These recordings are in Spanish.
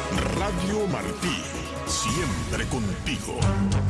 Radio Martí, siempre contigo.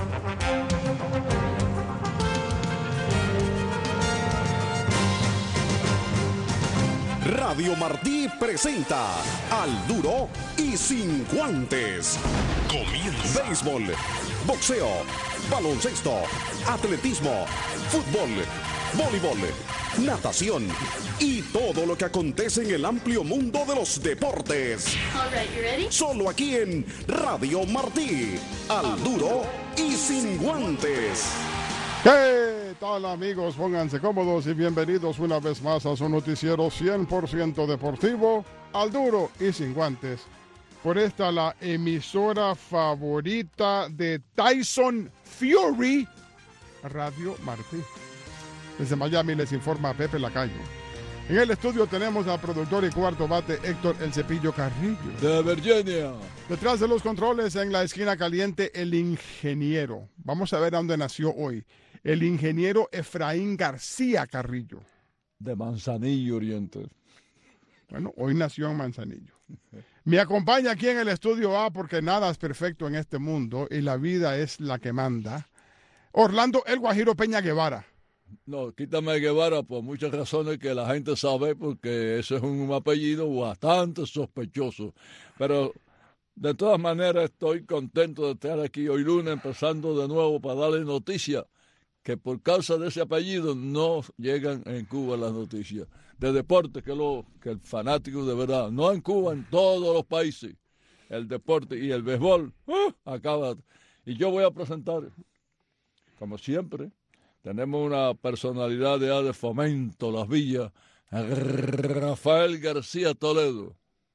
Radio Martí presenta Al Duro y Sin Guantes. Comienza. Béisbol, boxeo, baloncesto, atletismo, fútbol, voleibol, natación y todo lo que acontece en el amplio mundo de los deportes. All right, you ready? Solo aquí en Radio Martí. Al Duro y Sin Guantes. ¿Qué tal, amigos? Pónganse cómodos y bienvenidos una vez más a su noticiero 100% deportivo, Al Duro y Sin Guantes. Por esta, la emisora favorita de Tyson Fury, Radio Martí. Desde Miami les informa Pepe Lacayo. En el estudio tenemos al productor y cuarto bate Héctor El Cepillo Carrillo. De Virginia. Detrás de los controles, en la esquina caliente, el ingeniero. Vamos a ver a dónde nació hoy. El ingeniero Efraín García Carrillo. De Manzanillo Oriente. Bueno, hoy nació en Manzanillo. Me acompaña aquí en el estudio A, porque nada es perfecto en este mundo y la vida es la que manda, Orlando El Guajiro Peña Guevara. No, quítame Guevara por muchas razones que la gente sabe, porque ese es un apellido bastante sospechoso. Pero de todas maneras estoy contento de estar aquí hoy lunes, empezando de nuevo para darle noticias que por causa de ese apellido no llegan en Cuba las noticias de deporte, que el fanático de verdad, no en Cuba, en todos los países, el deporte y el béisbol acaba. Y yo voy a presentar, como siempre, tenemos una personalidad de Fomento Las Villas, Rafael García Toledo.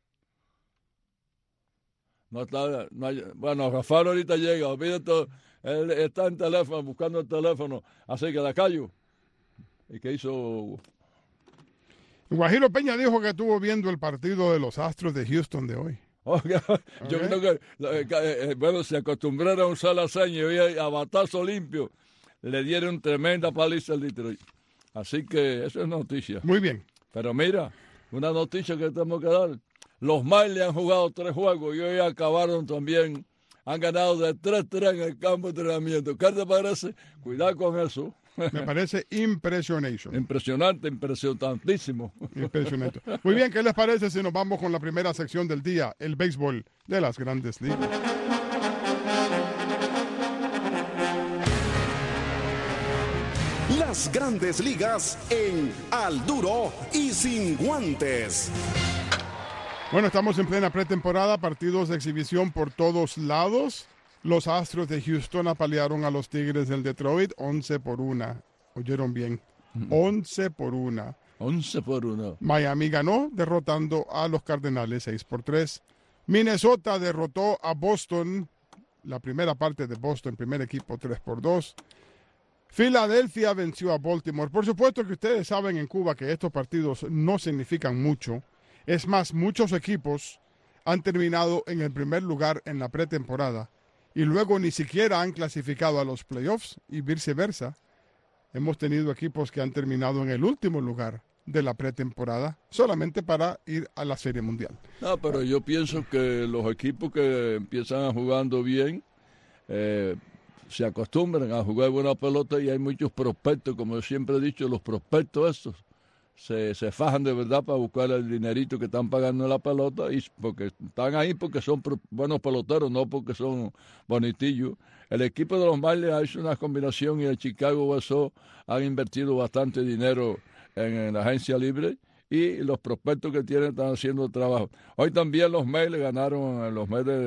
Bueno, Rafael ahorita llega, olvídate, él está en teléfono, buscando el teléfono, así que la callo. ¿Y qué hizo? Guajiro Peña dijo que estuvo viendo el partido de los Astros de Houston de hoy. Yo creo que, bueno, se acostumbraron a usar la seña y a batazo limpio. Le dieron tremenda paliza al Detroit. Así que eso es noticia. Muy bien. Pero mira, una noticia que tenemos que dar. Los Marlins han jugado 3 juegos y hoy acabaron también. Han ganado de 3-3 en el campo de entrenamiento. ¿Qué te parece? Cuidado con eso. Me parece impresionante. Impresionantísimo. Impresionante. Muy bien, ¿qué les parece si nos vamos con la primera sección del día? El béisbol de las Grandes Ligas. Las Grandes Ligas en Al Duro y Sin Guantes. Bueno, estamos en plena pretemporada, partidos de exhibición por todos lados. Los Astros de Houston apalearon a los Tigres del Detroit 11-1. ¿Oyeron bien? 11-1. 11-1. Miami ganó derrotando a los Cardenales 6-3. Minnesota derrotó a Boston, la primera parte de Boston, primer equipo 3-2. Filadelfia venció a Baltimore. Por supuesto que ustedes saben en Cuba que estos partidos no significan mucho. Es más, muchos equipos han terminado en el primer lugar en la pretemporada y luego ni siquiera han clasificado a los playoffs y viceversa. Hemos tenido equipos que han terminado en el último lugar de la pretemporada solamente para ir a la Serie Mundial. No, pero yo pienso que los equipos que empiezan jugando bien se acostumbran a jugar buena pelota y hay muchos prospectos, como yo siempre he dicho, los prospectos estos se fajan de verdad para buscar el dinerito que están pagando en la pelota y porque están ahí porque son buenos peloteros, no porque son bonitillos. El equipo de los Marlins ha hecho una combinación y el Chicago White Sox han invertido bastante dinero en la agencia libre y los prospectos que tienen están haciendo el trabajo. Hoy también los Mets le ganaron a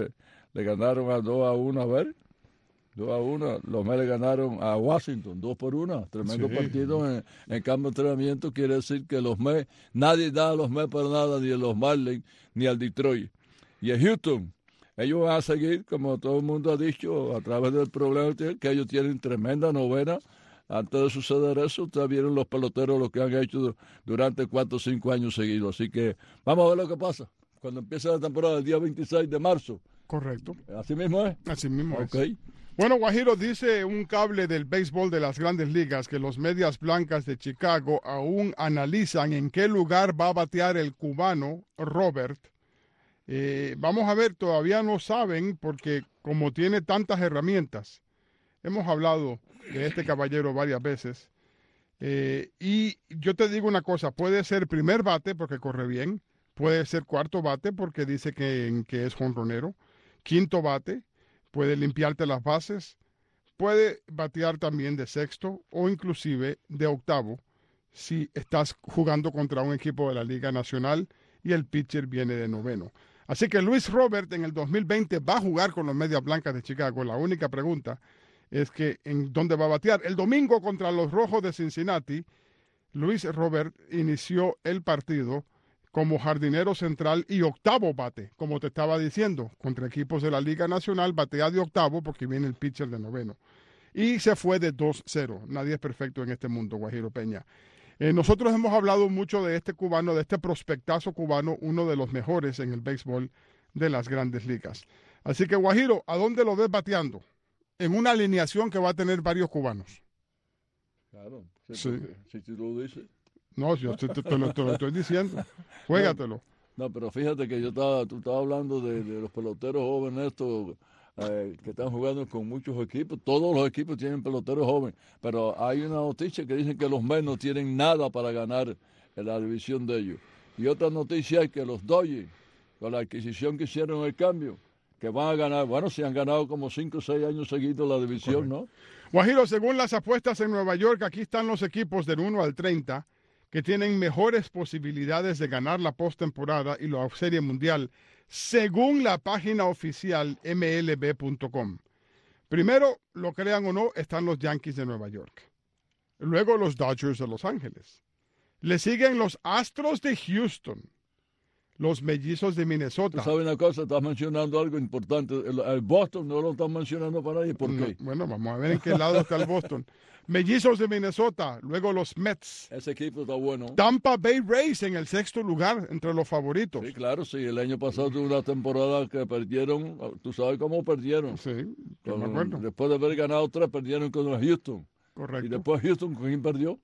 2-1, a ver. 2-1, los Mets le ganaron a Washington, 2-1, tremendo partido en campo de entrenamiento. Quiere decir que los Mets, nadie da a los Mets para nada, ni a los Marlins, ni al Detroit. Y en Houston, ellos van a seguir, como todo el mundo ha dicho, a través del problema que ellos tienen tremenda novena. Antes de suceder eso, ustedes vieron los peloteros lo que han hecho durante 4 o 5 años seguidos. Así que vamos a ver lo que pasa cuando empiece la temporada el día 26 de marzo. Correcto. ¿Así mismo es? Así mismo es. Okay. Bueno, Guajiro, dice un cable del béisbol de las Grandes Ligas que los Medias Blancas de Chicago aún analizan en qué lugar va a batear el cubano Robert Vamos a ver, todavía no saben porque como tiene tantas herramientas, hemos hablado de este caballero varias veces, y yo te digo una cosa, puede ser primer bate porque corre bien, puede ser cuarto bate porque dice que es jonronero, quinto bate, puede limpiarte las bases, puede batear también de sexto o inclusive de octavo si estás jugando contra un equipo de la Liga Nacional y el pitcher viene de noveno. Así que Luis Robert en el 2020 va a jugar con los Medias Blancas de Chicago. La única pregunta es que en dónde va a batear. El domingo contra los Rojos de Cincinnati, Luis Robert inició el partido como jardinero central y octavo bate, como te estaba diciendo, contra equipos de la Liga Nacional, batea de octavo porque viene el pitcher de noveno. Y se fue de 2-0. Nadie es perfecto en este mundo, Guajiro Peña. Nosotros hemos hablado mucho de este cubano, de este prospectazo cubano, uno de los mejores en el béisbol de las grandes ligas. Así que, Guajiro, ¿a dónde lo ves bateando? En una alineación que va a tener varios cubanos. Claro, sí. Si tú lo dices. No, yo te lo estoy diciendo. Juégatelo. No, pero fíjate que tú estabas hablando de los peloteros jóvenes estos que están jugando con muchos equipos. Todos los equipos tienen peloteros jóvenes, pero hay una noticia que dice que los Mets no tienen nada para ganar en la división de ellos. Y otra noticia es que los Dodgers, con la adquisición que hicieron el cambio, que van a ganar, bueno, si han ganado como 5 o 6 años seguidos la división, correcto, ¿no? Guajiro, según las apuestas en Nueva York, aquí están los equipos del 1 al 30 que tienen mejores posibilidades de ganar la postemporada y la Serie Mundial, según la página oficial MLB.com. Primero, lo crean o no, están los Yankees de Nueva York. Luego los Dodgers de Los Ángeles. Le siguen los Astros de Houston, los Mellizos de Minnesota. ¿Tú sabes una cosa? Estás mencionando algo importante. El Boston no lo estás mencionando para ahí. ¿Por qué? Bueno, vamos a ver en qué lado está el Boston. Mellizos de Minnesota, luego los Mets. Ese equipo está bueno. Tampa Bay Rays en el 6º lugar entre los favoritos. Sí, claro, sí. El año pasado tuvo una temporada que perdieron. ¿Tú sabes cómo perdieron? Sí, yo me acuerdo. Después de haber ganado 3, perdieron con los Houston. Correcto. Y después Houston, ¿con quién perdió?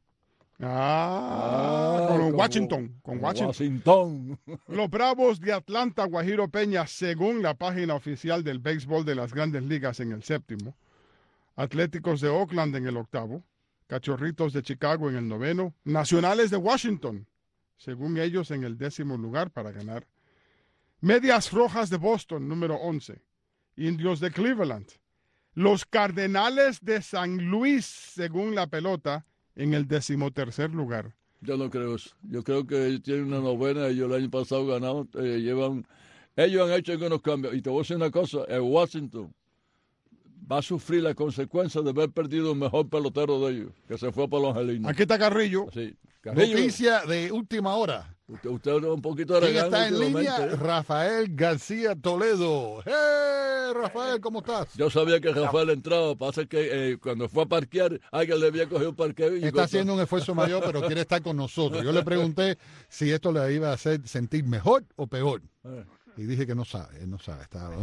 Con Washington. Con Washington. Los Bravos de Atlanta, Guajiro Peña, según la página oficial del béisbol de las grandes ligas, en el 7º. Atléticos de Oakland en el 8º. Cachorritos de Chicago en el 9º. Nacionales de Washington, según ellos, en el 10º lugar para ganar. Medias Rojas de Boston, número 11. Indios de Cleveland. Los Cardenales de San Luis, según la pelota, en el 13º lugar. Yo no creo eso. Yo creo que ellos tienen una novena. Ellos el año pasado ganaron. Ellos han hecho algunos cambios. Y te voy a decir una cosa. El Washington va a sufrir la consecuencia de haber perdido el mejor pelotero de ellos, que se fue para los Angelinos. Aquí está Carrillo. Sí. Carrillo. Noticia de última hora. Usted un poquito de ¿Quién está en línea? Rafael García Toledo. ¡Hey, Rafael, ¿cómo estás? Yo sabía que Rafael entraba. Pasa que cuando fue a parquear, alguien le había cogido un parqueo. Y está haciendo un esfuerzo mayor, pero quiere estar con nosotros. Yo le pregunté si esto le iba a hacer sentir mejor o peor. Y dije que no sabe, él no sabe.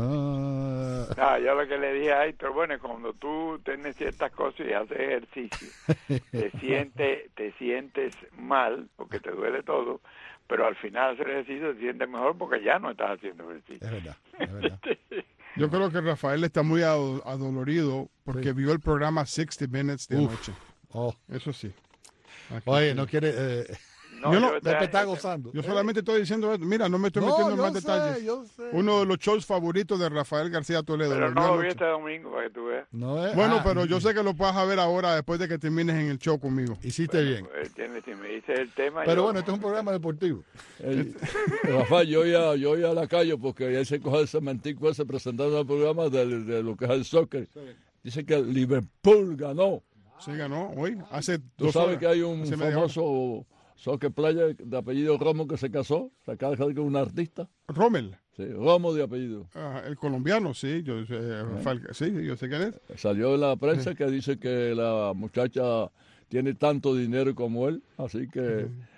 Yo lo que le dije a Héctor, bueno, cuando tú tienes ciertas cosas y haces ejercicio, te sientes mal porque te duele todo, pero al final hacer ejercicio te sientes mejor porque ya no estás haciendo ejercicio. Es verdad. Yo creo que Rafael está muy adolorido porque vio el programa 60 Minutes de anoche. Eso sí. Oye, no quiere... No, está gozando. Yo solamente estoy diciendo esto. Mira, no me estoy metiendo en más detalles. Yo sé. Uno de los shows favoritos de Rafael García Toledo. Pero no lo vi este domingo para que tú veas. Bueno, pero yo sé que lo puedas ver ahora después de que termines en el show conmigo. Hiciste bien. Si me dices el tema... Pero bueno, este es un programa deportivo. Rafael, yo iba a la calle porque él se coge ese mentico ese presentando el programa de lo que es el soccer. Dice que el Liverpool ganó. Sí, ganó hoy. Tú sabes que hay un famoso... Soccer player de apellido Romo que se casó, se acaba de casar con un artista. Rommel. Sí, Romo de apellido. El colombiano, sí, yo sé quién es. Salió en la prensa que dice que la muchacha tiene tanto dinero como él, así que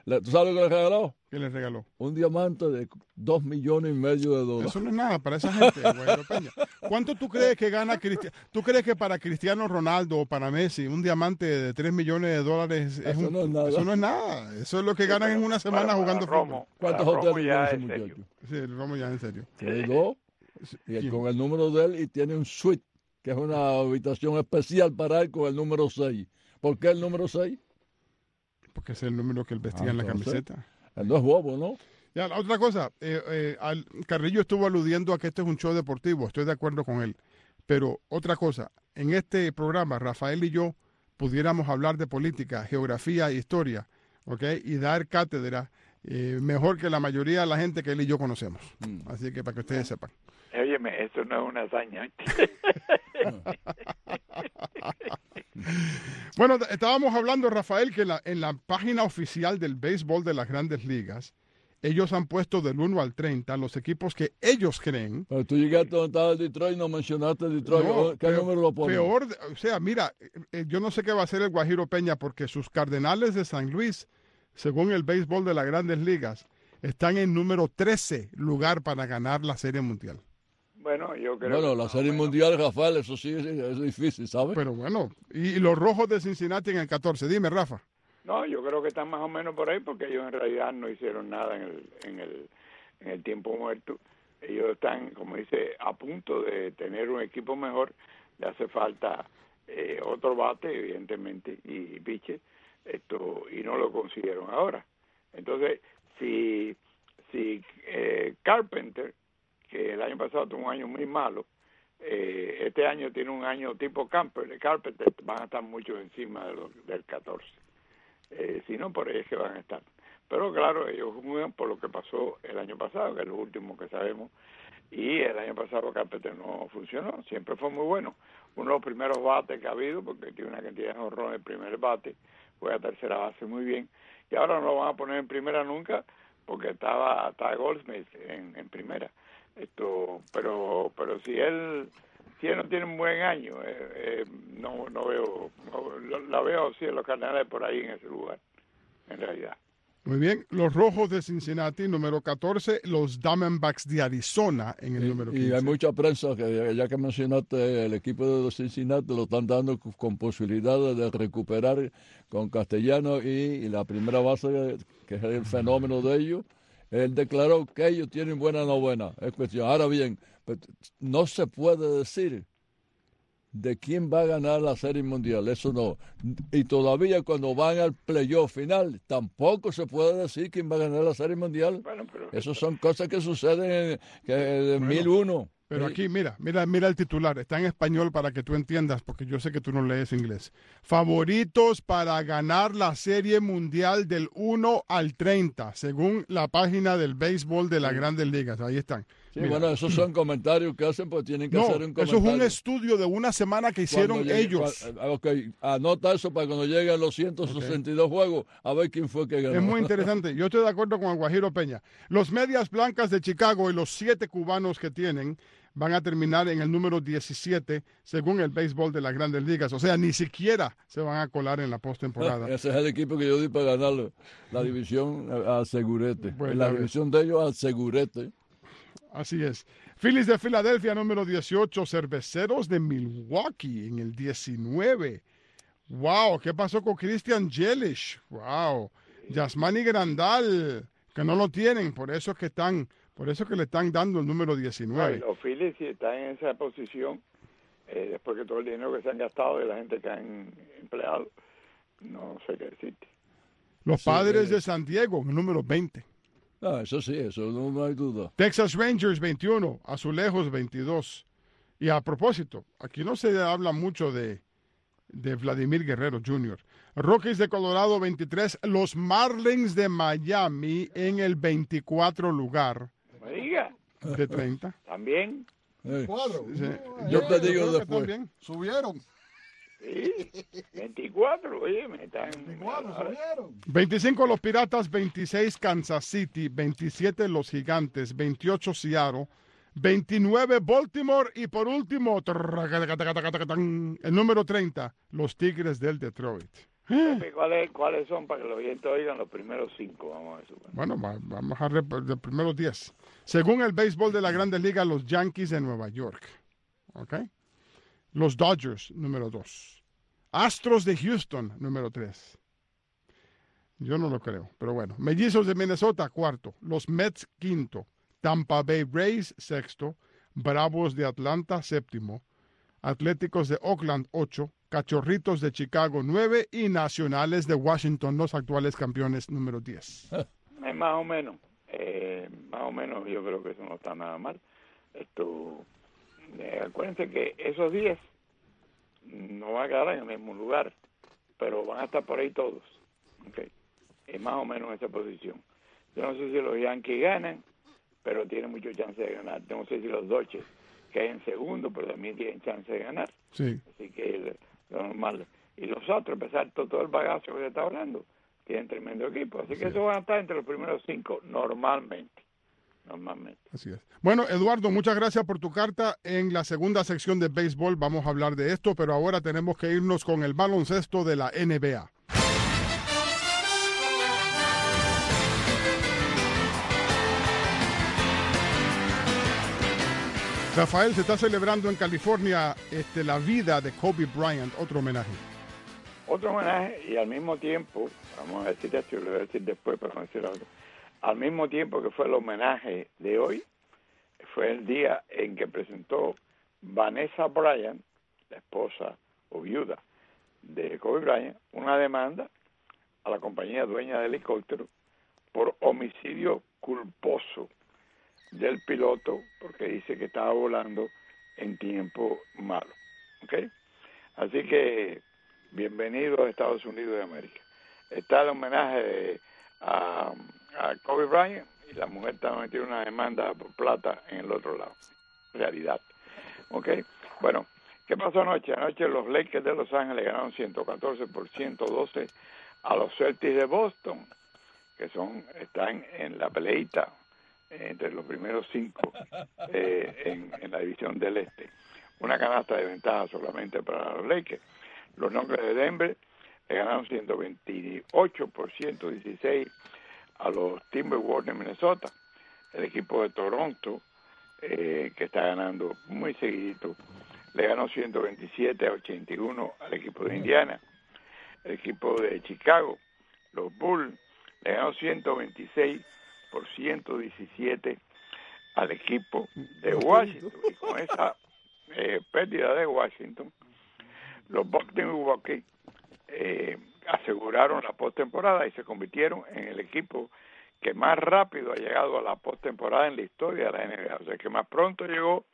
¿Tú sabes lo que le regaló? ¿Qué le regaló? Un diamante de $2,5 millones. Eso no es nada para esa gente, Guajiro Peña. ¿Cuánto tú crees que gana Cristiano? ¿Tú crees que para Cristiano Ronaldo o para Messi un diamante de $3 millones Eso no es nada. Eso no es nada. Eso es lo que ganan en una semana jugando fútbol. ¿Cuántos Romo hoteles ya tiene ese es muchacho? Sí, el Romo ya en serio. Tiene 2. Y con el número de él y tiene un suite, que es una habitación especial para él con el número 6. ¿Por qué el número 6? Porque ese es el número que él vestía en la Entonces, camiseta. Él no es bobo, ¿no? Ya, la otra cosa, Carrillo estuvo aludiendo a que este es un show deportivo, estoy de acuerdo con él. Pero otra cosa, en este programa, Rafael y yo pudiéramos hablar de política, geografía e historia, ¿ok? Y dar cátedra mejor que la mayoría de la gente que él y yo conocemos. Así que para que ustedes sepan. Óyeme, eso no es una hazaña. Bueno, estábamos hablando, Rafael, que en la página oficial del béisbol de las Grandes Ligas, ellos han puesto del 1 al 30 los equipos que ellos creen. Pero tú llegaste donde estaba el Detroit y no mencionaste el Detroit. No, ¿Qué número lo pones? Peor, o sea, mira, yo no sé qué va a hacer el Guajiro Peña porque sus Cardenales de San Luis, según el béisbol de las Grandes Ligas, están en número 13 lugar para ganar la Serie Mundial. Bueno, yo creo Bueno, que la más o Serie menos. Mundial, Rafael, eso sí es difícil, ¿sabes? Pero bueno, y los Rojos de Cincinnati en el 14. Dime, Rafa. No, yo creo que están más o menos por ahí porque ellos en realidad no hicieron nada en el tiempo muerto. Ellos están, como dice, a punto de tener un equipo mejor. Le hace falta otro bate, evidentemente, y pitcher, y no lo consiguieron ahora. Entonces, si Carpenter, que el año pasado tuvo un año muy malo, este año tiene un año tipo Carpenter, van a estar mucho encima del 14. Si no, por ahí es que van a estar. Pero claro, ellos juegan por lo que pasó el año pasado, que es lo último que sabemos, y el año pasado Carpenter no funcionó, siempre fue muy bueno. Uno de los primeros bates que ha habido, porque tiene una cantidad de jonrones el primer bate, fue a tercera base muy bien, y ahora no lo van a poner en primera nunca, porque está Goldsmith en primera. Pero si él no tiene un buen año, no veo, la veo sí en los Cardenales por ahí en ese lugar, en realidad. Muy bien, los Rojos de Cincinnati, número 14, los Diamondbacks de Arizona en el número 15. Y hay mucha prensa que ya que mencionaste el equipo de los Cincinnati lo están dando con posibilidades de recuperar con Castellano y la primera base, que es el fenómeno de ellos. Él declaró que ellos tienen buena novena. Es cuestión. Ahora bien, no se puede decir de quién va a ganar la Serie Mundial. Eso no. Y todavía cuando van al playoff final, tampoco se puede decir quién va a ganar la Serie Mundial. Bueno, pero Esas son cosas que suceden en 1001. Pero aquí, mira el titular, está en español para que tú entiendas, porque yo sé que tú no lees inglés. Favoritos para ganar la Serie Mundial del 1 al 30, según la página del béisbol de las Grandes Ligas. Ahí están. Sí, Mira. bueno, esos son comentarios que hacen, pues tienen que No, hacer un comentario. eso es un estudio de una semana que hicieron ellos. Ok, anota eso para cuando lleguen los 162 juegos, a ver quién fue que ganó. Es muy interesante. Yo estoy de acuerdo con el Guajiro Peña. Los Medias Blancas de Chicago y los 7 cubanos que tienen van a terminar en el número 17, según el béisbol de las Grandes Ligas. O sea, ni siquiera se van a colar en la postemporada. Ese es el equipo que yo di para ganar la división al Segurete. Pues, En la ya ves. división de ellos al Segurete. Así es. Phillies de Filadelfia, número 18. Cerveceros de Milwaukee en el 19. Wow, ¿qué pasó con Christian Yelich? Wow. Yasmani Grandal, que no lo tienen, por eso es que le están dando el número 19. los Phillies si están en esa posición, después que todo el dinero que se han gastado de la gente que han empleado, no sé qué decirte. Los Padres de San Diego, en el número 20. Eso sí, eso no hay duda. Texas Rangers 21, Azulejos 22. Y a propósito, aquí no se habla mucho de Vladimir Guerrero Jr. Rockies de Colorado 23, los Marlins de Miami en el 24 lugar No me diga, de 30. también, Cuadro. Sí. Yo te digo creo que después. también. Subieron. sí, 24, oye, me están... Subieron. 25 los Piratas, 26 Kansas City, 27 los Gigantes, 28 Seattle, 29 Baltimore y por último, el número 30, los Tigres del Detroit. Pepe, ¿cuáles son para que los oyentes oigan los primeros 5? Vamos a ver. Bueno, vamos a ver los primeros 10. Según el béisbol de la Grandes Ligas, los Yankees de Nueva York. ¿Ok? Los Dodgers, número 2. Astros de Houston, número 3. Yo no lo creo, pero bueno. Mellizos de Minnesota, 4. Los Mets, 5. Tampa Bay Rays, 6. Bravos de Atlanta, 7. Atléticos de Oakland, 8. Cachorritos de Chicago, 9. Y Nacionales de Washington, los actuales campeones, número 10. Más o menos. Más o menos yo creo que eso no está nada mal. Acuérdense que esos 10 no van a quedar en el mismo lugar, pero van a estar por ahí todos. Okay. Es más o menos esa posición. Yo no sé si los Yankees ganan, pero tienen mucho chance de ganar. No sé si los Dodgers quedan en segundo, pero también tienen chance de ganar. Sí. Así que lo normal. Y los otros, a pesar de todo el bagazo que se está hablando, tienen tremendo equipo. Así que eso van a estar entre los primeros 5 normalmente. Así es. Bueno, Eduardo, muchas gracias por tu carta. En la segunda sección de béisbol vamos a hablar de esto, pero ahora tenemos que irnos con el baloncesto de la NBA. Rafael, se está celebrando en California la vida de Kobe Bryant, otro homenaje. Otro homenaje y al mismo tiempo, vamos a decir esto, lo voy a decir después para no decir algo. Al mismo tiempo que fue el homenaje de hoy, fue el día en que presentó Vanessa Bryant, la esposa o viuda de Kobe Bryant, una demanda a la compañía dueña del helicóptero por homicidio culposo del piloto, porque dice que estaba volando en tiempo malo. ¿Okay? Así que bienvenido a Estados Unidos de América. Está el homenaje a Kobe Bryant y la mujer está metida una demanda por plata en el otro lado. Realidad. ¿Ok? Bueno, ¿qué pasó anoche? Anoche los Lakers de Los Ángeles ganaron 114 por 112 a los Celtics de Boston, que están en la peleita entre los primeros 5 en la división del Este. Una canasta de ventaja solamente para los Lakers. Los Nuggets de Denver le ganaron 128 por 116 a los Timberwolves de Minnesota. El equipo de Toronto, que está ganando muy seguidito, le ganó 127 a 81 al equipo de Indiana. El equipo de Chicago, los Bulls, le ganó 126 por 117 al equipo de Washington. Y con esa pérdida de Washington, los Bucks de Milwaukee aseguraron la postemporada y se convirtieron en el equipo que más rápido ha llegado a la postemporada en la historia de la NBA. O sea, que más pronto llegó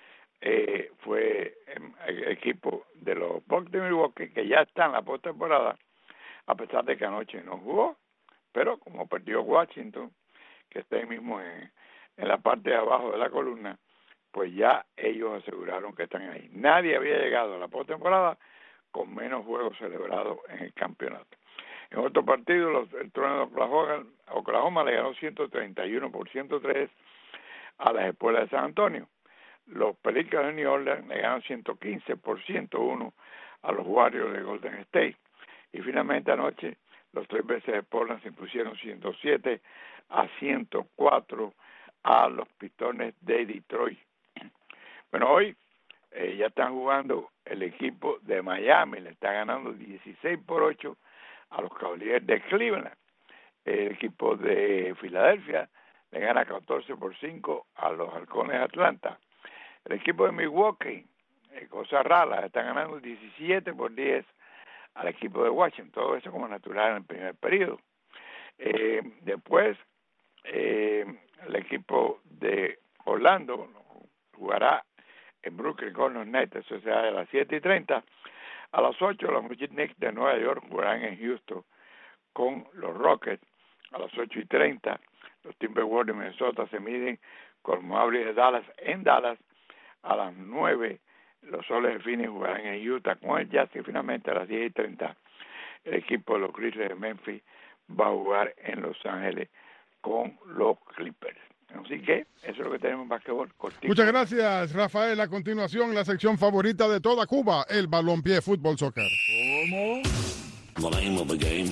fue el equipo de los Bucks de Milwaukee, que ya está en la postemporada, a pesar de que anoche no jugó, pero como perdió Washington, que está ahí mismo en la parte de abajo de la columna, pues ya ellos aseguraron que están ahí. Nadie había llegado a la postemporada con menos juegos celebrados en el campeonato. En otro partido, el Trueno de Oklahoma le ganó 131 por 103 a las Espuelas de San Antonio. Los Pelicans de New Orleans le ganaron 115 por 101 a los Warriors de Golden State. Y finalmente anoche, los 3 veces de Portland se impusieron 107 a 104 a los Pistones de Detroit. Bueno, hoy ya están jugando el equipo de Miami, le está ganando 16 por 8 a los Cavaliers de Cleveland. El equipo de Filadelfia le gana 14 por 5 a los Halcones de Atlanta. El equipo de Milwaukee, cosa rara, está ganando 17 por 10 al equipo de Washington. Todo eso como natural en el primer periodo. Después, el equipo de Orlando jugará en Brooklyn con los Nets, eso será a las 7:30. A las 8 los Knicks de Nueva York jugarán en Houston con los Rockets. A las 8:30 los Timberwolves de Minnesota se miden con los Mavericks de Dallas en Dallas. A las 9 los Soles de Phoenix jugarán en Utah con el Jazz y finalmente a las 10:30 el equipo de los Grizzlies de Memphis va a jugar en Los Ángeles con los Clippers. Así que eso es lo que tenemos en basquetbol cortito. Muchas gracias, Rafael. A continuación, la sección favorita de toda Cuba, el balompié fútbol soccer. ¿Cómo? The name of the game.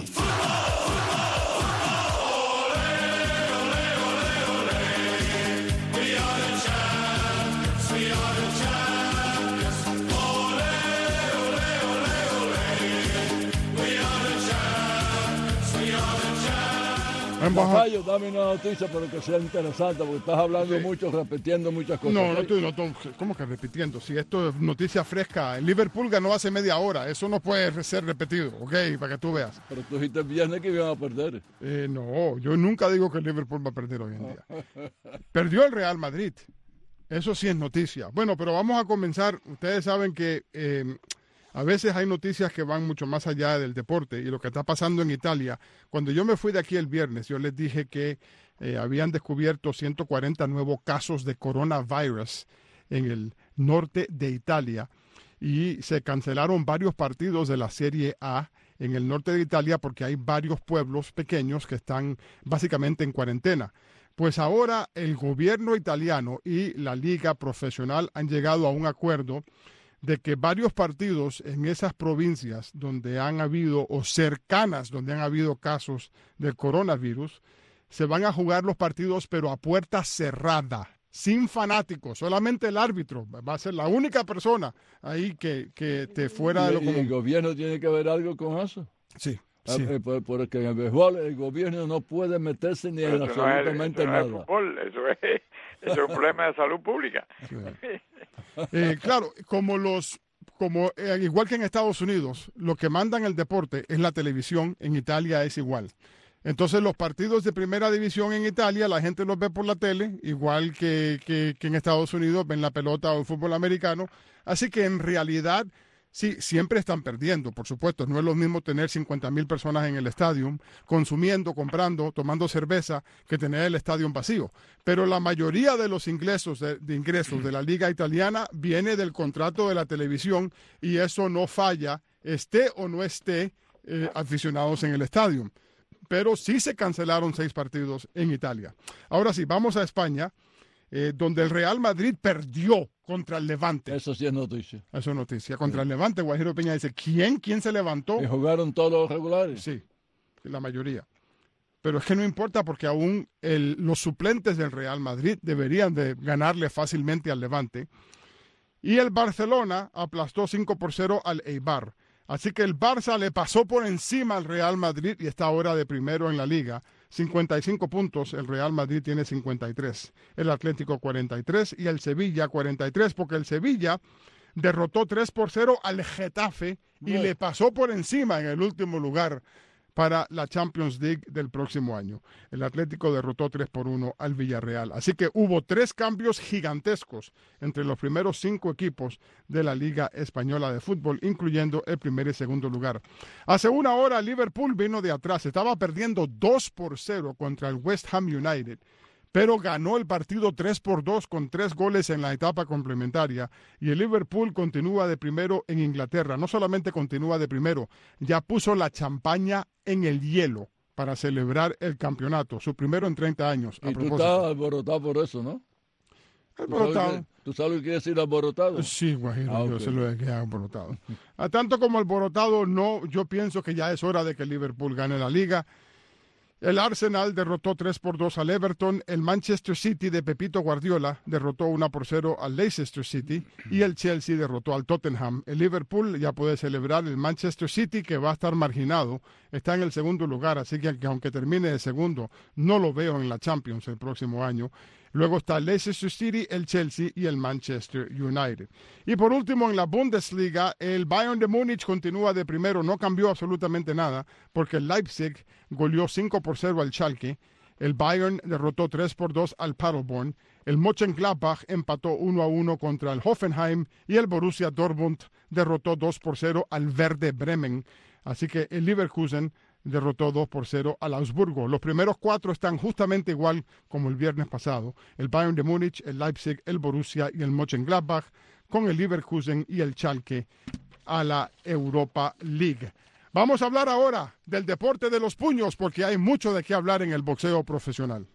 Macayo, dame una noticia, pero que sea interesante, porque estás hablando mucho, repitiendo muchas cosas. ¿Cómo que repitiendo? Si esto es noticia fresca, el Liverpool ganó hace media hora, eso no puede ser repetido, ¿ok? Para que tú veas. Pero tú dijiste el viernes que iban a perder. No, yo nunca digo que el Liverpool va a perder hoy en día. Perdió el Real Madrid, eso sí es noticia. Bueno, pero vamos a comenzar. Ustedes saben que a veces hay noticias que van mucho más allá del deporte y lo que está pasando en Italia. Cuando yo me fui de aquí el viernes, yo les dije que habían descubierto 140 nuevos casos de coronavirus en el norte de Italia y se cancelaron varios partidos de la Serie A en el norte de Italia porque hay varios pueblos pequeños que están básicamente en cuarentena. Pues ahora el gobierno italiano y la liga profesional han llegado a un acuerdo de que varios partidos en esas provincias donde han habido, o cercanas donde han habido casos del coronavirus, se van a jugar los partidos pero a puerta cerrada, sin fanáticos, solamente el árbitro va a ser la única persona ahí que te fuera de lo común. ¿Y el gobierno tiene que ver algo con eso? Sí. Porque en el béisbol el gobierno no puede meterse ni en absolutamente nada. No es fútbol, eso es un problema de salud pública. Sí. Claro, igual que en Estados Unidos, lo que mandan el deporte es la televisión, en Italia es igual. Entonces los partidos de primera división en Italia, la gente los ve por la tele, igual que en Estados Unidos ven la pelota o el fútbol americano. Así que en realidad, sí, siempre están perdiendo, por supuesto. No es lo mismo tener 50,000 personas en el estadio, consumiendo, comprando, tomando cerveza, que tener el estadio vacío. Pero la mayoría de los ingresos de la liga italiana viene del contrato de la televisión y eso no falla, esté o no esté aficionados en el estadio. Pero sí se cancelaron 6 partidos en Italia. Ahora sí, vamos a España, donde el Real Madrid perdió contra el Levante. Eso sí es noticia. Eso es noticia. Contra el Levante, Guajiro Peña dice, ¿quién se levantó? ¿Y jugaron todos los regulares? Sí, la mayoría. Pero es que no importa porque aún los suplentes del Real Madrid deberían de ganarle fácilmente al Levante. Y el Barcelona aplastó 5-0 al Eibar. Así que el Barça le pasó por encima al Real Madrid y está ahora de primero en la liga. 55 puntos, el Real Madrid tiene 53, el Atlético 43 y el Sevilla 43, porque el Sevilla derrotó 3-0 al Getafe y le pasó por encima en el último lugar para la Champions League del próximo año. El Atlético derrotó 3-1 al Villarreal. Así que hubo 3 cambios gigantescos entre los primeros 5 equipos de la Liga Española de Fútbol, incluyendo el primer y segundo lugar. Hace una hora, Liverpool vino de atrás. Estaba perdiendo 2-0 contra el West Ham United, pero ganó el partido 3-2 con 3 goles en la etapa complementaria y el Liverpool continúa de primero en Inglaterra. No solamente continúa de primero, ya puso la champaña en el hielo para celebrar el campeonato, su primero en 30 años. Y tú estás alborotado por eso, ¿no? Alborotado. ¿Tú sabes lo que quiere decir alborotado? Sí, Guajiro, yo sé lo que es alborotado. A tanto como alborotado, no, yo pienso que ya es hora de que el Liverpool gane la liga. El Arsenal derrotó 3-2 al Everton, el Manchester City de Pepito Guardiola derrotó 1-0 al Leicester City y el Chelsea derrotó al Tottenham. El Liverpool ya puede celebrar el Manchester City, que va a estar marginado, está en el segundo lugar, así que aunque termine de segundo, no lo veo en la Champions el próximo año. Luego está el Leicester City, el Chelsea y el Manchester United. Y por último, en la Bundesliga, el Bayern de Múnich continúa de primero. No cambió absolutamente nada porque el Leipzig goleó 5-0 al Schalke. El Bayern derrotó 3-2 al Paderborn. El Mönchengladbach empató 1-1 contra el Hoffenheim. Y el Borussia Dortmund derrotó 2-0 al Werder Bremen. Así que el Leverkusen derrotó 2-0 al Augsburgo. Los primeros 4 están justamente igual como el viernes pasado. El Bayern de Múnich, el Leipzig, el Borussia y el Mönchengladbach, con el Leverkusen y el Schalke a la Europa League. Vamos a hablar ahora del deporte de los puños porque hay mucho de qué hablar en el boxeo profesional.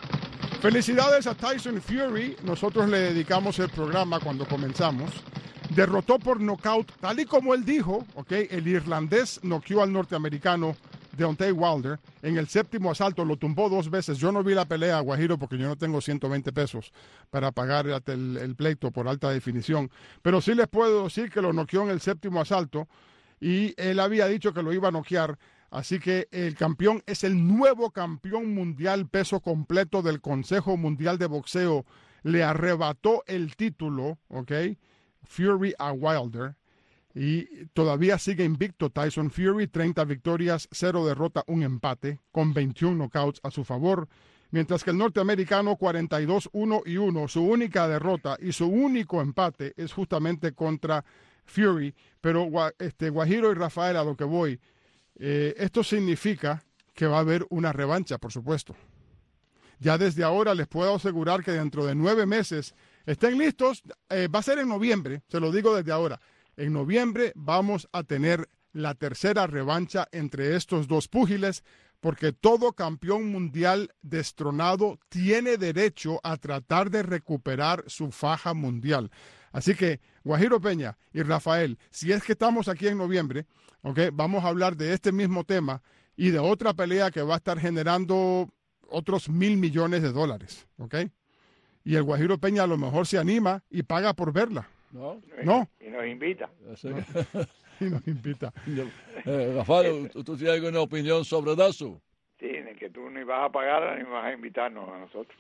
Felicidades a Tyson Fury. Nosotros le dedicamos el programa cuando comenzamos derrotó por nocaut, tal y como él dijo, ¿okay? El irlandés noqueó al norteamericano Deontay Wilder en el 7º asalto, lo tumbó 2 veces. Yo no vi la pelea, Guajiro, porque yo no tengo 120 pesos para pagar el pleito por alta definición, pero sí les puedo decir que lo noqueó en el 7º asalto y él había dicho que lo iba a noquear. Así que el campeón es el nuevo campeón mundial peso completo del Consejo Mundial de Boxeo. Le arrebató el título, ¿ok? Fury a Wilder. Y todavía sigue invicto Tyson Fury, 30 victorias, 0 derrota, 1 empate, con 21 knockouts a su favor. Mientras que el norteamericano 42-1-1, su única derrota y su único empate es justamente contra Fury. Pero Guajiro y Rafael, a lo que voy, esto significa que va a haber una revancha, por supuesto. Ya desde ahora les puedo asegurar que dentro de 9 meses estén listos. Va a ser en noviembre, se lo digo desde ahora. En noviembre vamos a tener la tercera revancha entre estos dos púgiles, porque todo campeón mundial destronado tiene derecho a tratar de recuperar su faja mundial. Así que, Guajiro Peña y Rafael, si es que estamos aquí en noviembre, ¿okay? Vamos a hablar de este mismo tema y de otra pelea que va a estar generando otros $1,000 millones, ¿okay? Y el Guajiro Peña a lo mejor se anima y paga por verla. No. Y nos invita. Y nos invita. Rafael, ¿tú tienes alguna opinión sobre eso? Sí, en el que tú ni vas a pagar ni vas a invitarnos a nosotros.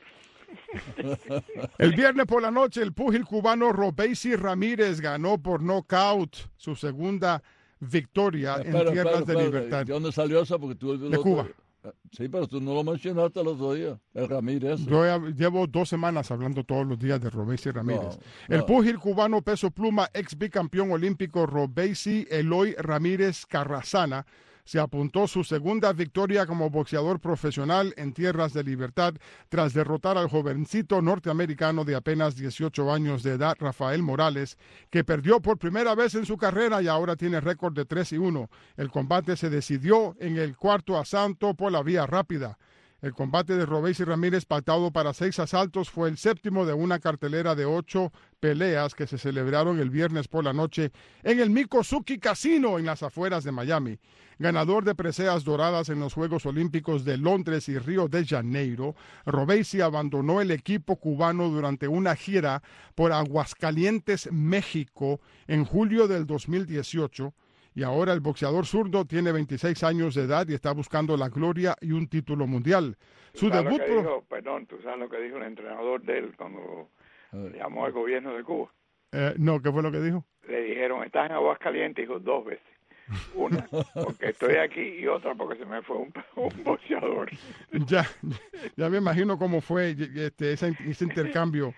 El viernes por la noche, el púgil cubano Robeisy Ramírez ganó por nocaut su segunda victoria en tierras de libertad. ¿De dónde salió eso? Porque tú, de Cuba. Sí, pero tú no lo mencionaste el otro día, el Ramírez. Yo llevo 2 semanas hablando todos los días de Robeisy Ramírez. El púgil cubano peso pluma, ex bicampeón olímpico Robeisy Eloy Ramírez Carrasana, se apuntó su segunda victoria como boxeador profesional en tierras de libertad tras derrotar al jovencito norteamericano de apenas 18 años de edad, Rafael Morales, que perdió por primera vez en su carrera y ahora tiene récord de 3-1. El combate se decidió en el 4º asalto por la vía rápida. El combate de Robeisy Ramírez, pactado para 6 asaltos, fue el 7º de una cartelera de 8 peleas que se celebraron el viernes por la noche en el Mikosuki Casino en las afueras de Miami. Ganador de preseas doradas en los Juegos Olímpicos de Londres y Río de Janeiro, Robeisy abandonó el equipo cubano durante una gira por Aguascalientes, México, en julio del 2018. Y ahora el boxeador zurdo tiene 26 años de edad y está buscando la gloria y un título mundial. Su debut... ¿Tú sabes lo que dijo el entrenador de él cuando llamó al gobierno de Cuba? No, ¿qué fue lo que dijo? Le dijeron, ¿estás en Aguascalientes? Dijo 2 veces. Una, porque estoy aquí, y otra, porque se me fue un boxeador. Ya me imagino cómo fue ese intercambio.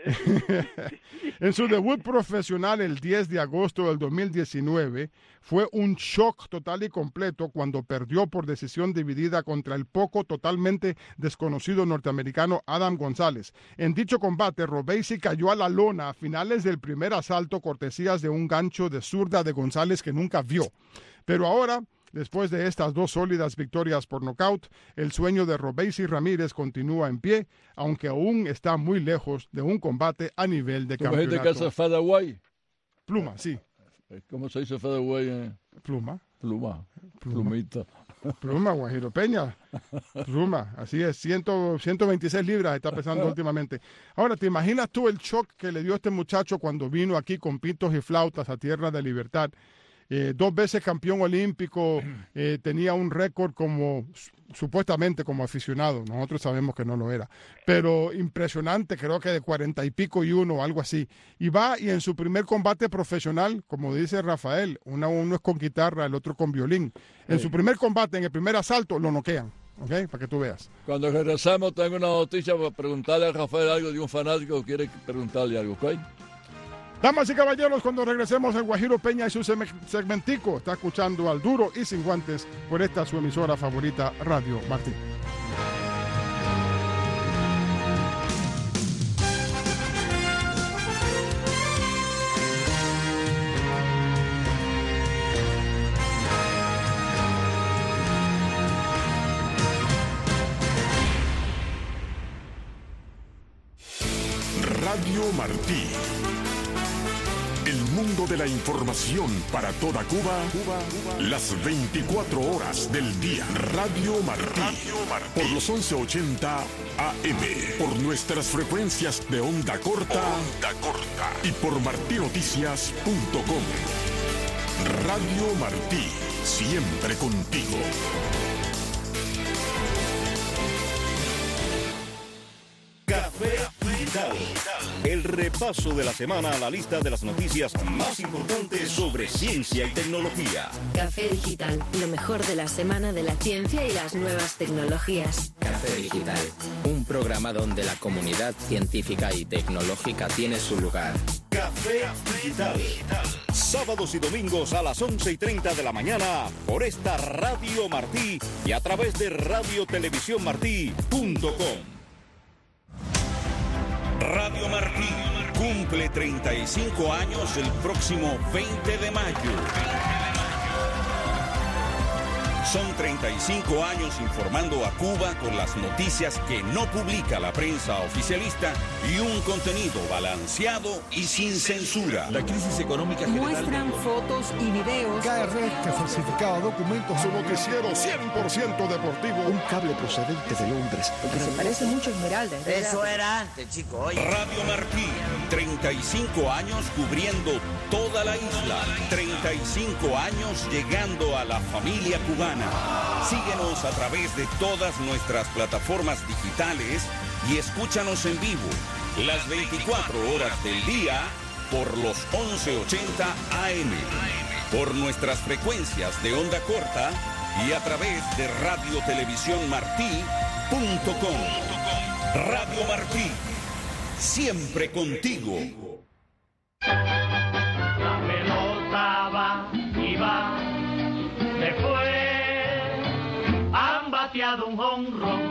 En su debut profesional el 10 de agosto del 2019, fue un shock total y completo cuando perdió por decisión dividida contra el totalmente desconocido norteamericano Adam González. En dicho combate, Robeisy cayó a la lona a finales del primer asalto, cortesías de un gancho de zurda de González que nunca vio. Pero ahora, después de estas 2 sólidas victorias por nocaut, el sueño de Robeisy Ramírez continúa en pie, aunque aún está muy lejos de un combate a nivel de campeonato. ¿Tú ves de casa featherweight? Pluma, sí. ¿Cómo se dice featherweight? Plumita. Pluma, Guajiro Peña. Pluma, así es, 126 libras está pesando últimamente. Ahora, ¿te imaginas tú el shock que le dio este muchacho cuando vino aquí con pitos y flautas a tierra de libertad? 2 veces campeón olímpico, tenía un récord supuestamente como aficionado, nosotros sabemos que no lo era, pero impresionante, creo que de 40 y pico y 1, algo así, y va y en su primer combate profesional, como dice Rafael, uno es con guitarra, el otro con violín, en su primer combate, en el primer asalto, lo noquean. ¿Ok? Para que tú veas. Cuando regresemos tengo una noticia para preguntarle a Rafael algo de un fanático que quiere preguntarle algo, ¿ok? Damas y caballeros, cuando regresemos el Guajiro Peña y su segmentico está escuchando al Duro y Sin Guantes por esta su emisora favorita, Radio Martín. Radio Martí. El mundo de la información para toda Cuba, las 24 horas del día. Radio Martí, por los 1180 AM, por nuestras frecuencias de onda corta, y por martinoticias.com. Radio Martí, siempre contigo. Café Digital. El repaso de la semana a la lista de las noticias más importantes sobre ciencia y tecnología. Café Digital, lo mejor de la semana de la ciencia y las nuevas tecnologías. Café Digital, un programa donde la comunidad científica y tecnológica tiene su lugar. Café Digital. Sábados y domingos a las 11:30 de la mañana por esta Radio Martí y a través de radiotelevisiónmartí.com. Radio Martí cumple 35 años el próximo 20 de mayo. Son 35 años informando a Cuba con las noticias que no publica la prensa oficialista y un contenido balanceado y sin censura. La crisis económica general... Muestran fotos y videos. KRF que falsificaba documentos. Su noticiero 100% deportivo. Un cable procedente de Londres. Porque se parece mucho a Esmeralda. Eso era antes, chicos. Radio Martí, 35 años cubriendo toda la isla. 35 años llegando a la familia cubana. Síguenos a través de todas nuestras plataformas digitales y escúchanos en vivo las 24 horas del día por los 1180 AM, por nuestras frecuencias de onda corta y a través de radiotelevisiónmartí.com. Radio Martí, siempre contigo. La pelota va y va, se fue. Un honrón.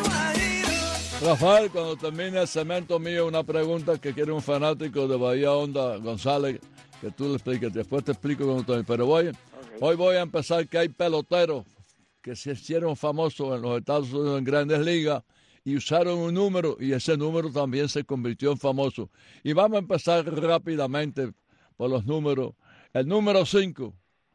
Rafael, cuando termine el cemento mío, una pregunta que quiere un fanático de Bahía Honda, González, que tú le expliques. Después te explico cuando termine. Pero hoy voy a empezar que hay peloteros que se hicieron famosos en los Estados Unidos en Grandes Ligas y usaron un número y ese número también se convirtió en famoso. Y vamos a empezar rápidamente por los números. El número 5,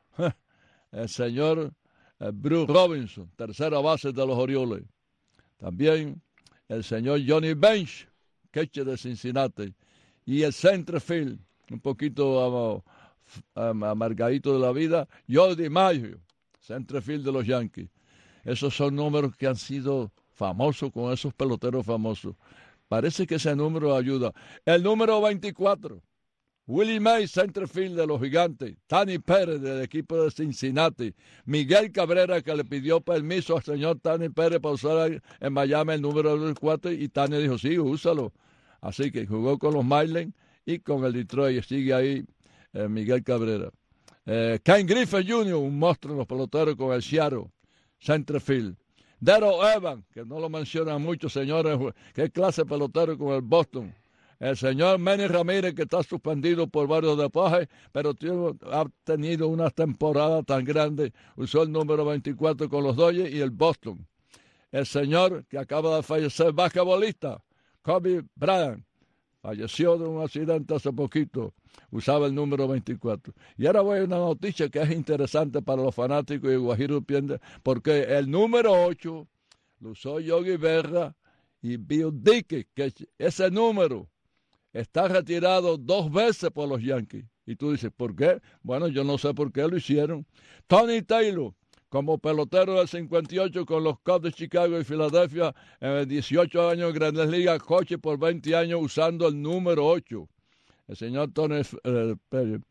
el señor Bruce Robinson, tercera base de los Orioles. También el señor Johnny Bench, catcher de Cincinnati. Y el centerfield, un poquito amargadito de la vida, Joe DiMaggio, centerfield de los Yankees. Esos son números que han sido famosos con esos peloteros famosos. Parece que ese número ayuda. El número 24. Willie Mays, centerfield de los Gigantes. Tani Pérez, del equipo de Cincinnati. Miguel Cabrera, que le pidió permiso al señor Tani Pérez para usar en Miami el número 24, y Tani dijo, sí, úsalo. Así que jugó con los Marlins y con el Detroit. Sigue ahí Miguel Cabrera. Ken Griffey Jr., un monstruo en los peloteros con el Seattle, centerfield. Darrell Evans, que no lo mencionan mucho, señores, qué clase de pelotero con el Boston. El señor Manny Ramírez, que está suspendido por varios dopajes, pero ha tenido una temporada tan grande, usó el número 24 con los Dodgers y el Boston. El señor que acaba de fallecer, basquetbolista, Kobe Bryant, falleció de un accidente hace poquito, usaba el número 24. Y ahora voy a una noticia que es interesante para los fanáticos de Guajiro Piende, porque el número 8 lo usó Yogi Berra y Bill Dickey, que ese número está retirado 2 veces por los Yankees. Y tú dices, ¿por qué? Bueno, yo no sé por qué lo hicieron. Tony Taylor, como pelotero del 58 con los Cubs de Chicago y Filadelfia, en 18 años en Grandes Ligas, coche por 20 años usando el número 8. El señor Tony Pérez.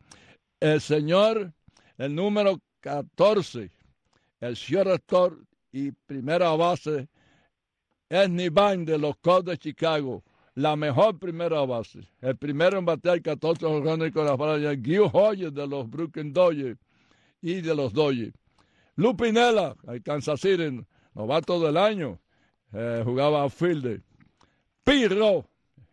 El número 14, el shortstop y primera base, Ernie Vine de los Cubs de Chicago. La mejor primera base. El primero en batear 14 jonrones con la falla, Gil Hodges de los Brooklyn Dodgers y de los Dodgers. Lou Piniella, el Kansas City, novato del año, jugaba a fielder. Pirro,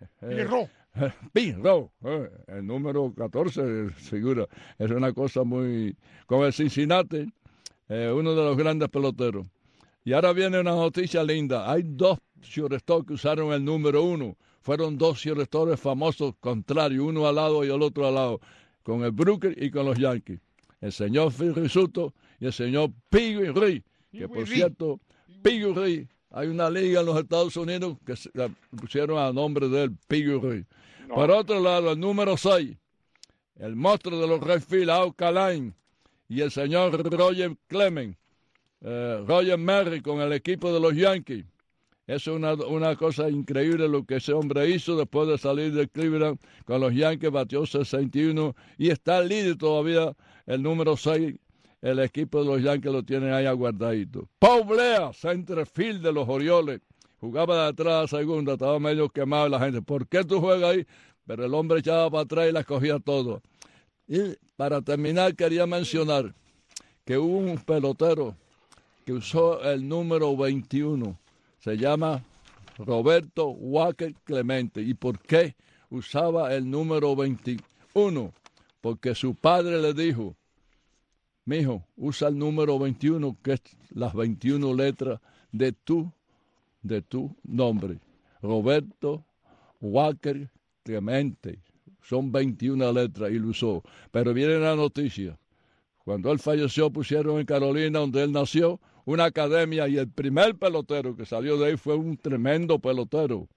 el número 14, figura. Es una cosa muy... Con el Cincinnati, uno de los grandes peloteros. Y ahora viene una noticia linda. Hay 2 shortstops que usaron el número 1. Fueron 2 shortstops famosos contrarios, uno al lado y el otro al lado. con el Brooklyn y con los Yankees. El señor Phil Rizzuto y el señor Pee-wee Reed, que por cierto, Pee-wee Reed, hay una liga en los Estados Unidos que se la pusieron a nombre de él, Pee-wee Reed. No. Por otro lado, el número 6, el monstruo de los Redfield, Al Kaline, y el señor Roger Clemens, Roger Merry con el equipo de los Yankees. Eso es una cosa increíble lo que ese hombre hizo después de salir de Cleveland con los Yankees, batió 61 y está líder todavía el número 6. El equipo de los Yankees lo tiene ahí aguardadito. Paul Blea, centerfield de los Orioles, jugaba de atrás a segunda, estaba medio quemado la gente. ¿Por qué tú juegas ahí? Pero el hombre echaba para atrás y la cogía todo. Y para terminar quería mencionar que hubo un pelotero que usó el número 21. Se llama Roberto Walker Clemente. ¿Y por qué usaba el número 21? Porque su padre le dijo, mijo, usa el número 21, que es las 21 letras de tu nombre. Roberto Walker Clemente. Son 21 letras y lo usó. Pero viene la noticia. Cuando él falleció, pusieron en Carolina, donde él nació, una academia, y el primer pelotero que salió de ahí fue un tremendo pelotero.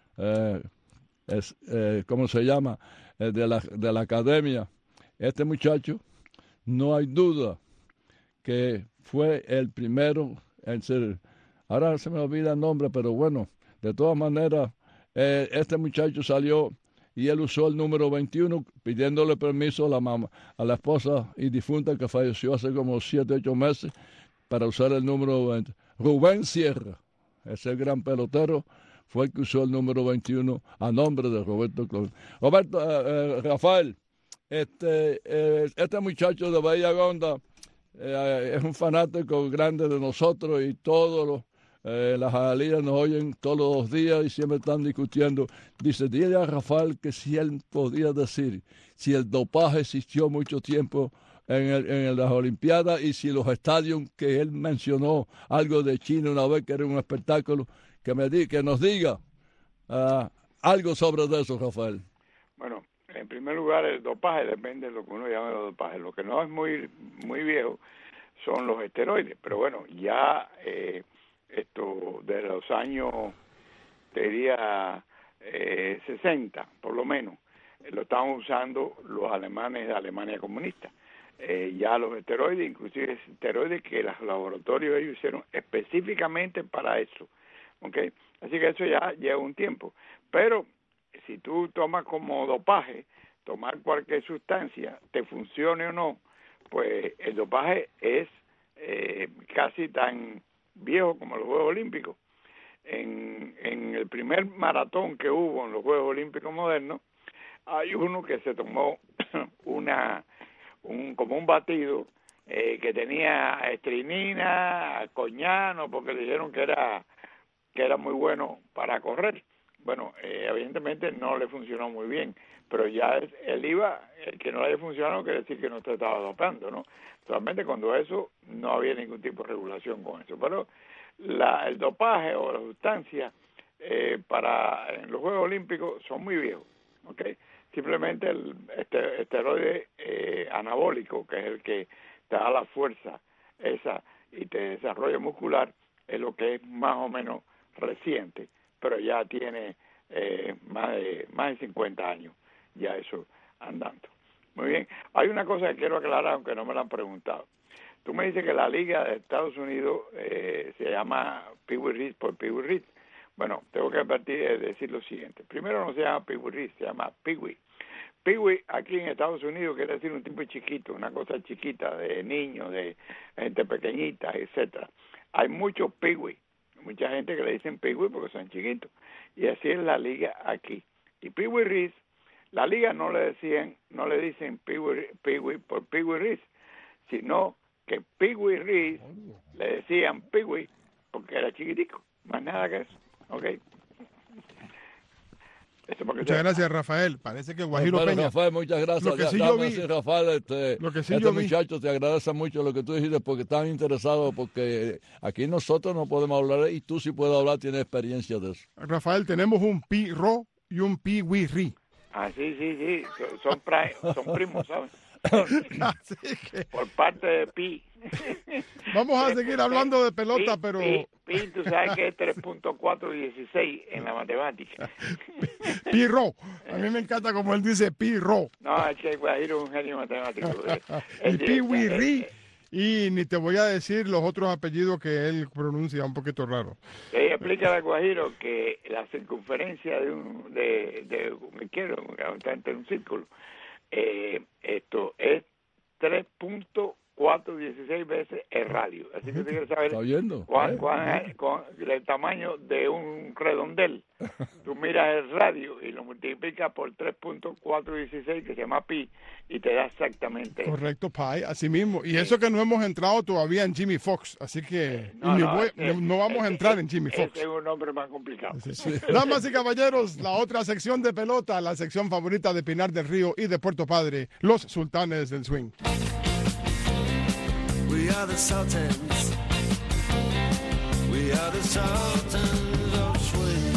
¿Cómo se llama? De la academia. Este muchacho, no hay duda que fue el primero en ser. Ahora se me olvida el nombre, pero bueno, de todas maneras, este muchacho salió y él usó el número 21 pidiéndole permiso a la esposa y difunta que falleció hace como 7, 8 meses para usar el número 20. Rubén Sierra, ese gran pelotero, fue el que usó el número 21 a nombre de Roberto Clemente. Rafael, este muchacho de Bahía Honda es un fanático grande de nosotros y todos las Jalías nos oyen todos los días y siempre están discutiendo. Dice, dile a Rafael que si él podía decir si el dopaje existió mucho tiempo en las Olimpiadas y si los estadios que él mencionó, algo de China una vez que era un espectáculo, que nos diga algo sobre eso, Rafael. Bueno, en primer lugar, el dopaje depende de lo que uno llama el dopaje. Lo que no es muy viejo son los esteroides, pero bueno, ya esto de los años, te diría 60, por lo menos, lo estaban usando los alemanes de Alemania comunista. Ya los esteroides, inclusive esteroides que los laboratorios ellos hicieron específicamente para eso, ¿okay? Así que eso ya lleva un tiempo. Pero si tú tomas como dopaje, tomar cualquier sustancia, te funcione o no, pues el dopaje es casi tan viejo como los Juegos Olímpicos. En el primer maratón que hubo en los Juegos Olímpicos modernos, hay uno que se tomó como un batido que tenía estrinina, coñano, porque le dijeron que era muy bueno para correr. Bueno, evidentemente no le funcionó muy bien, pero ya el que no le haya funcionado quiere decir que no te estaba dopando, ¿no? Solamente cuando eso no había ningún tipo de regulación con eso. Pero el dopaje o la sustancia en los Juegos Olímpicos son muy viejos, ¿ok? Simplemente el esteroide anabólico, que es el que te da la fuerza esa y te desarrolla muscular, es lo que es más o menos reciente, pero ya tiene más de 50 años ya eso andando. Muy bien, hay una cosa que quiero aclarar, aunque no me la han preguntado. Tú me dices que la liga de Estados Unidos se llama Pee-wee Reed por Pee-wee Reed. Bueno, tengo que partir de decir lo siguiente. Primero no se llama Pee-wee Reed, se llama Pee-wee. Pee-wee aquí en Estados Unidos quiere decir un tipo chiquito, una cosa chiquita, de niños, de gente pequeñita, etcétera. Hay muchos Pee-wee, mucha gente que le dicen Pee-wee porque son chiquitos. Y así es la liga aquí. Y Pee-wee Reed, la liga no le dicen Pee-wee por Pee-wee Reed, sino que Pee-wee Reed le decían Pee-wee porque era chiquitico, más nada que eso. Okay. Muchas gracias, Rafael. Parece que Guajiro Peña. Rafael, muchas gracias. Lo que sí yo vi, Rafael, muchacho te agradece mucho lo que tú dijiste porque están interesados, porque aquí nosotros no podemos hablar y tú sí puedes hablar, tienes experiencia de eso. Rafael, tenemos un Pi-Ro y un Pee-wee Reed. Ah, sí. Son primos, ¿sabes? Así que Por parte de Pi. vamos a seguir hablando de pelota, pero... Pi, tú sabes que es 3.416 en la matemática. Pirro. A mí me encanta como él dice Pirro. No, es que Guajiro es un genio matemático. Y Piwirri. Y ni te voy a decir los otros apellidos que él pronuncia un poquito raro. Explícale a Guajiro que la circunferencia de un círculo, esto es 3.416 veces el radio. Así que usted quiere saber cuán el tamaño de un redondel. Tú miras el radio y lo multiplicas por 3.416, que se llama pi, y te da exactamente correcto, pi, así mismo. Y eso que no hemos entrado todavía en Jimmy Fox, así que no vamos a entrar en Jimmy Fox. Ese es un nombre más complicado. Sí. Damas y caballeros, la otra sección de pelota, la sección favorita de Pinar del Río y de Puerto Padre, los Sultanes del Swing. We are the Sultans. We are the Sultans of Swing.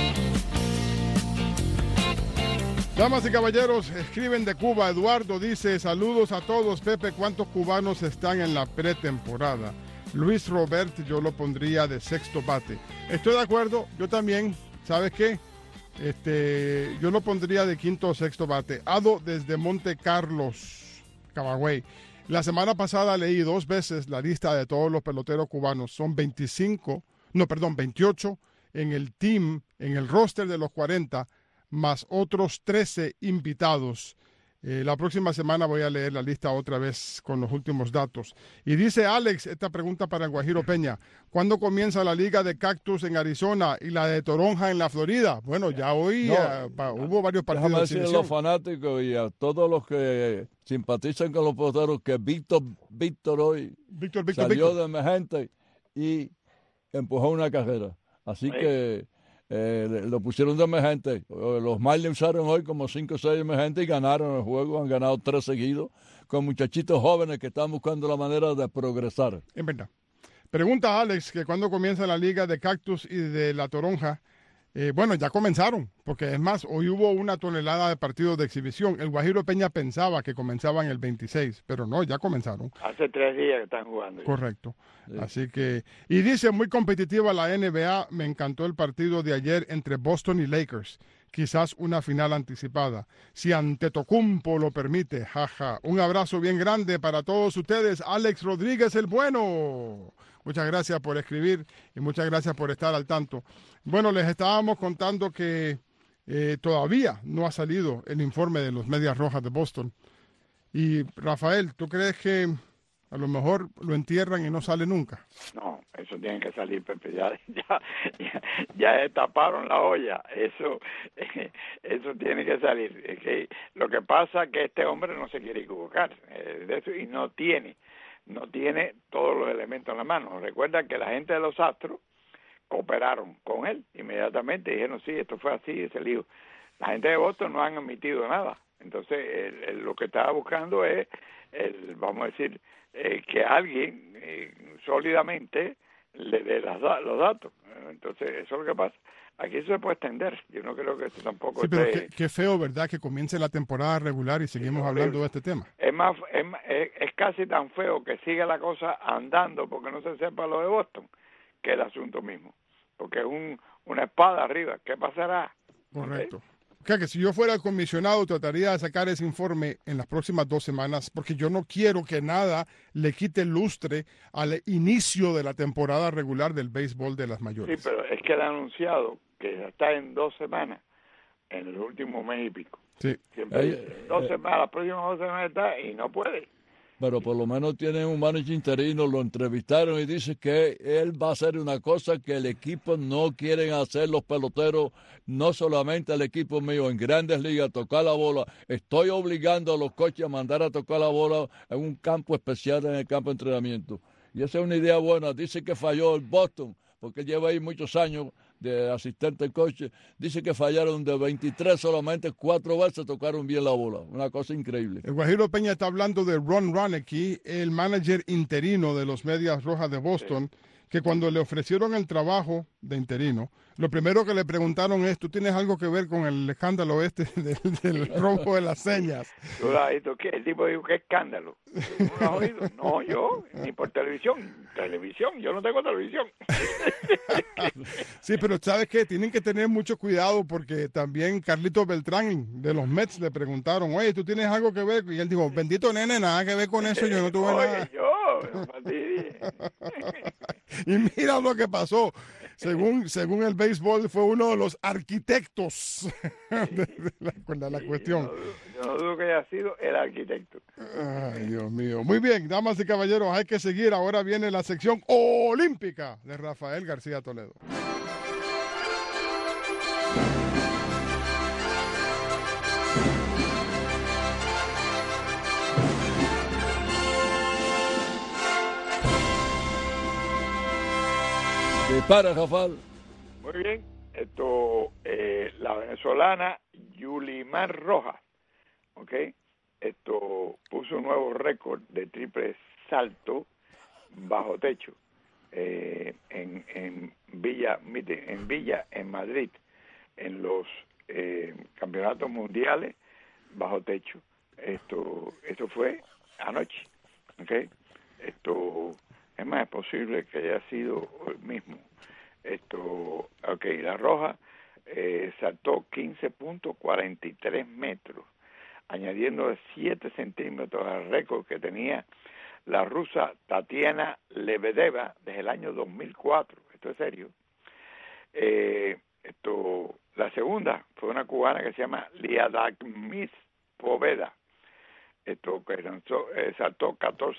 Damas y caballeros, escriben de Cuba. Eduardo dice, saludos a todos. Pepe, ¿cuántos cubanos están en la pretemporada? Luis Robert, yo lo pondría de sexto bate. Estoy de acuerdo, yo también. ¿Sabes qué? Yo lo pondría de quinto o sexto bate. Ado desde Monte Carlos, Camagüey. La semana pasada leí 2 veces la lista de todos los peloteros cubanos. Son 28 en el team, en el roster de los 40, más otros 13 invitados. La próxima semana voy a leer la lista otra vez con los últimos datos. Y dice Alex, esta pregunta para el Guajiro Peña, ¿cuándo comienza la Liga de Cactus en Arizona y la de Toronja en la Florida? Bueno, ya hoy hubo varios partidos. Déjame decirle a los fanáticos y a todos los que simpatizan con los peloteros que Víctor hoy salió de emergente y empujó una carrera. Así que lo pusieron de emergente. Los Marlins usaron hoy como 5 o 6 emergentes y ganaron el juego. Han ganado 3 seguidos con muchachitos jóvenes que están buscando la manera de progresar. Es verdad. Pregunta Alex que cuándo comienza la Liga de Cactus y de la Toronja. Bueno, ya comenzaron, porque es más, hoy hubo 1 tonelada de partidos de exhibición. El Guajiro Peña pensaba que comenzaban el 26, pero no, ya comenzaron. Hace 3 días que están jugando. Correcto. Sí. Así que, y dice, muy competitiva la NBA, me encantó el partido de ayer entre Boston y Lakers. Quizás una final anticipada. Si Antetokounmpo lo permite, jaja. Un abrazo bien grande para todos ustedes. Alex Rodríguez el Bueno. Muchas gracias por escribir y muchas gracias por estar al tanto. Bueno, les estábamos contando que todavía no ha salido el informe de los Medias Rojas de Boston. Y Rafael, ¿tú crees que a lo mejor lo entierran y no sale nunca? No, eso tiene que salir, Pepe. Ya destaparon la olla. Eso tiene que salir. Es que lo que pasa es que este hombre no se quiere equivocar de eso y no tiene todos los elementos en la mano. Recuerda que la gente de los Astros cooperaron con él inmediatamente, dijeron sí, esto fue así, ese lío. La gente de Boston no han admitido nada. Entonces lo que estaba buscando es, vamos a decir, que alguien sólidamente le dé los datos. Entonces eso es lo que pasa. Aquí se puede extender. Yo no creo que esto tampoco... Sí, pero qué feo, ¿verdad? Que comience la temporada regular y seguimos hablando de este tema. Es casi tan feo que siga la cosa andando porque no se sepa lo de Boston que el asunto mismo. Porque es una espada arriba. ¿Qué pasará? Correcto. O sea, que si yo fuera el comisionado trataría de sacar ese informe en las próximas 2 semanas porque yo no quiero que nada le quite lustre al inicio de la temporada regular del béisbol de las mayores. Sí, pero es que han anunciado que está en 2 semanas, en el último mes y pico. Sí. Siempre 2 semanas, las próximas 2 semanas está y no puede. Pero por lo menos tienen un manager interino, lo entrevistaron y dice que él va a hacer una cosa que el equipo no quieren hacer los peloteros, no solamente el equipo mío, en Grandes Ligas, tocar la bola. Estoy obligando a los coaches a mandar a tocar la bola en un campo especial, en el campo de entrenamiento. Y esa es una idea buena. Dice que falló el Boston, porque lleva ahí muchos años de asistente al coche. Dice que fallaron de 23, solamente 4 veces tocaron bien la bola. Una cosa increíble. El Guajiro Peña está hablando de Ron Roenicke, el manager interino de los Medias Rojas de Boston, que cuando le ofrecieron el trabajo de interino, lo primero que le preguntaron es, ¿tú tienes algo que ver con el escándalo del robo de las señas? ¿Tú lo has visto? ¿Qué? El tipo dijo, ¿qué escándalo? ¿Tú no lo has oído? No, yo, ni por televisión. Televisión, yo no tengo televisión. Sí, pero ¿sabes qué? Tienen que tener mucho cuidado porque también Carlitos Beltrán de los Mets le preguntaron, oye, ¿tú tienes algo que ver? Y él dijo, bendito nene, nada que ver con eso, yo no tuve nada. Y mira lo que pasó. Según el béisbol, fue uno de los arquitectos de la cuestión. Yo no dudo que haya sido el arquitecto. Ay, Dios mío. Muy bien, damas y caballeros, hay que seguir. Ahora viene la sección olímpica de Rafael García Toledo. Dispara, Rafael. Muy bien. La venezolana Yulimar Rojas, ¿ok? Puso un nuevo récord de triple salto bajo techo en Villa, en Madrid, en los campeonatos mundiales bajo techo. Esto fue anoche, ¿ok? Es más, es posible que haya sido hoy mismo. La Roja saltó 15.43 metros, añadiendo 7 centímetros al récord que tenía la rusa Tatiana Lebedeva desde el año 2004. Esto es serio. La segunda fue una cubana que se llama Liadakmis Poveda, que saltó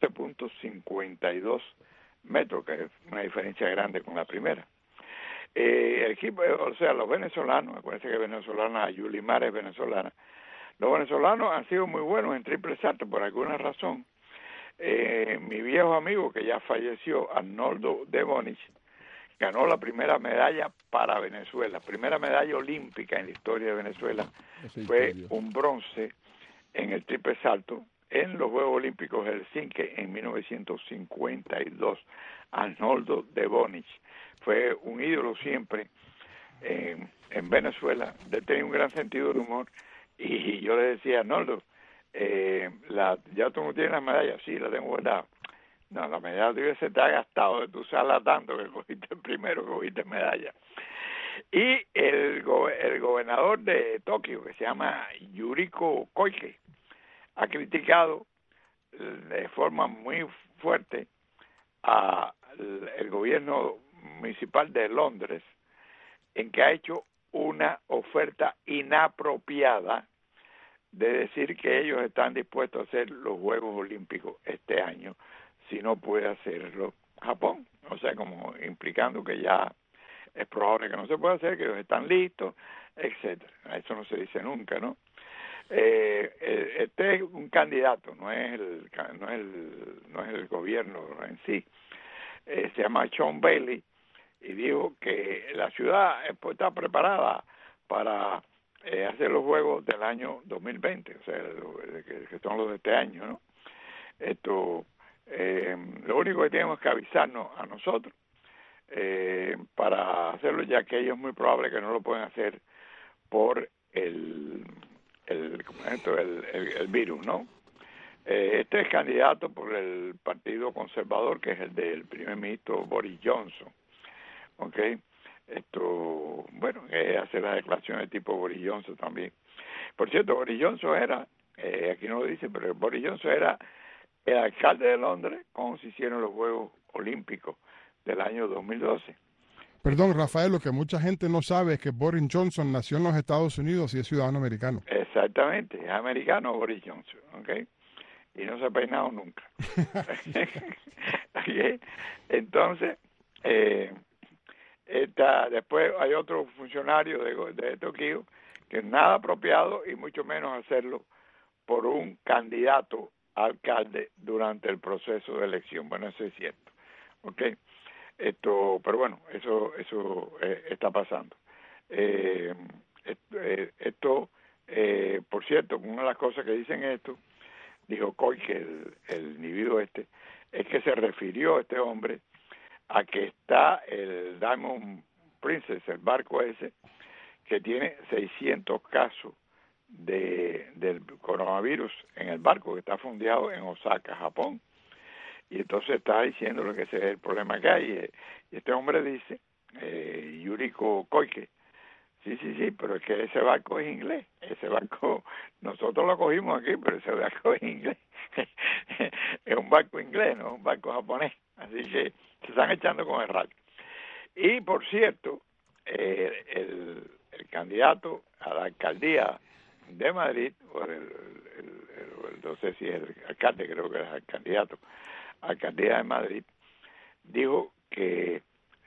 14.52 metros, que es una diferencia grande con la primera. El equipo, los venezolanos, acuérdense que Yulimar es venezolana. Los venezolanos han sido muy buenos en triple salto por alguna razón. Mi viejo amigo que ya falleció, Arnoldo de Bonich, ganó la primera medalla para Venezuela, primera medalla olímpica en la historia de Venezuela. Fue un bronce en el triple salto en los Juegos Olímpicos de Helsinki en 1952. Arnoldo de Bonich fue un ídolo siempre en Venezuela. Él tenía un gran sentido de humor y yo le decía, Arnoldo, ya tú no tienes la medalla. Sí, la tengo guardada. No, la medalla tuya se te ha gastado de tu usarla tanto que cogiste el primero, que cogiste medalla. Y el gobernador de Tokio, que se llama Yuriko Koike, ha criticado de forma muy fuerte al gobierno municipal de Londres, en que ha hecho una oferta inapropiada de decir que ellos están dispuestos a hacer los Juegos Olímpicos este año si no puede hacerlo Japón. O sea, como implicando que ya es probable que no se pueda hacer, que ellos están listos, etcétera. Eso no se dice nunca, ¿no? Este es un candidato, no es el gobierno en sí. Se llama Sean Bailey y dijo que la ciudad está preparada para hacer los juegos del año 2020, o sea, que son los de este año, ¿no? Lo único que tenemos que avisarnos a nosotros para hacerlo, ya que ellos es muy probable que no lo pueden hacer por el virus, ¿no? Este es candidato por el Partido Conservador, que es el del primer ministro Boris Johnson, ¿ok? Hace las declaraciones de tipo Boris Johnson también. Por cierto, Boris Johnson era, aquí no lo dice, pero Boris Johnson era el alcalde de Londres cuando se hicieron los Juegos Olímpicos del año 2012. Perdón, Rafael, lo que mucha gente no sabe es que Boris Johnson nació en los Estados Unidos y es ciudadano americano. Exactamente, es americano Boris Johnson, ¿ok? Y no se ha peinado nunca. Entonces, después hay otro funcionario de Tokio que es nada apropiado y mucho menos hacerlo por un candidato a alcalde durante el proceso de elección. Bueno, eso es cierto, ¿ok? Pero bueno, eso está pasando. Por cierto, una de las cosas que dicen esto, dijo Coy, que el individuo es que se refirió este hombre a que está el Diamond Princess, el barco ese, que tiene 600 casos del coronavirus en el barco, que está fondeado en Osaka, Japón. Y entonces está diciendo lo que ese es el problema que hay. Y este hombre dice, Yuriko Koike, sí, pero es que ese barco es inglés. Ese barco, nosotros lo cogimos aquí, pero ese barco es inglés. Es un barco inglés, no es un barco japonés. Así que se están echando con el rayo. Y, por cierto, el candidato a la alcaldía de Madrid, o no sé si es el alcalde, creo que es el candidato a la alcaldía de Madrid, dijo que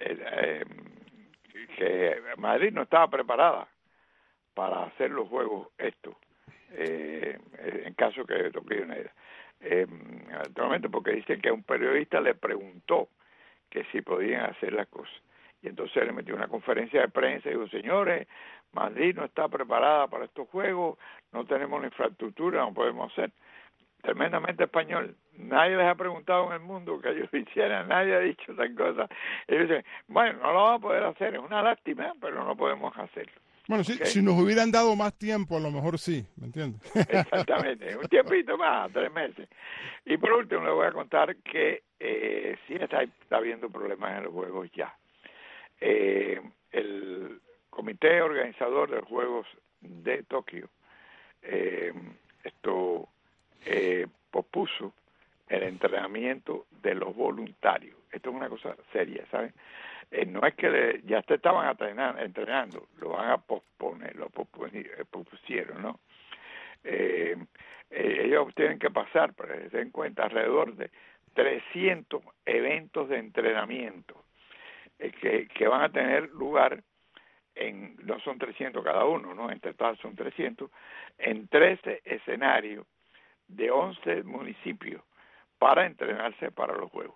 Madrid no estaba preparada para hacer los juegos estos, en caso que toque una idea. Actualmente porque dice que un periodista le preguntó que si podían hacer las cosas. Y entonces le metió una conferencia de prensa y dijo, señores, Madrid no está preparada para estos juegos, no tenemos la infraestructura, no podemos hacer. Tremendamente español. Nadie les ha preguntado en el mundo que ellos hicieran, nadie ha dicho tal cosa. Ellos dicen, bueno, no lo vamos a poder hacer, es una lástima, pero no podemos hacerlo. Bueno, ¿okay? Si nos hubieran dado más tiempo, a lo mejor sí, ¿me entiendes? Exactamente, un tiempito más, 3 meses. Y por último le voy a contar que sí está habiendo problemas en los juegos ya. El comité organizador de los Juegos de Tokio pospuso el entrenamiento de los voluntarios. Esto es una cosa seria, ¿saben? No es que ya se estaban entrenando, lo van a posponer, lo pospusieron, ¿no? Ellos tienen que pasar, para que se den cuenta, alrededor de 300 eventos de entrenamiento que van a tener lugar no son 300 cada uno, ¿no? En total son 300, en 13 escenarios de 11 municipios para entrenarse para los juegos.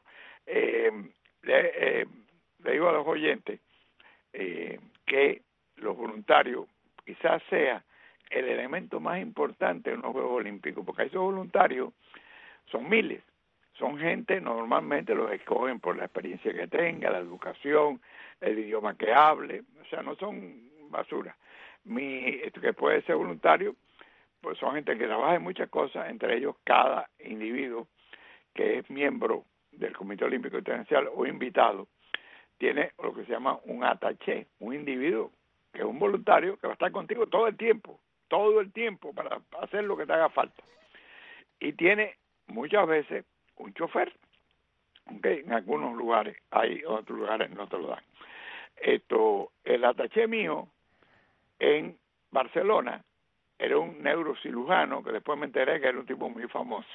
Le digo a los oyentes que los voluntarios quizás sea el elemento más importante en los Juegos Olímpicos, porque esos voluntarios son miles, son gente, normalmente los escogen por la experiencia que tenga, la educación, el idioma que hable, o sea, no son basura. Que puede ser voluntario, pues son gente que trabaja en muchas cosas, entre ellos cada individuo que es miembro del Comité Olímpico Internacional o invitado, tiene lo que se llama un attaché, un individuo que es un voluntario que va a estar contigo todo el tiempo para hacer lo que te haga falta. Y tiene muchas veces un chofer, okay, en algunos lugares, hay otros lugares no te lo dan. El attaché mío en Barcelona era un neurocirujano que después me enteré que era un tipo muy famoso.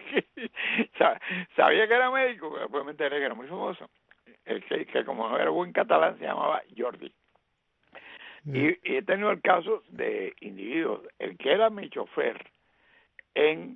Sabía que era médico, pero después me enteré que era muy famoso. Que como era buen catalán se llamaba Jordi. Y he tenido el caso de individuos, el que era mi chofer en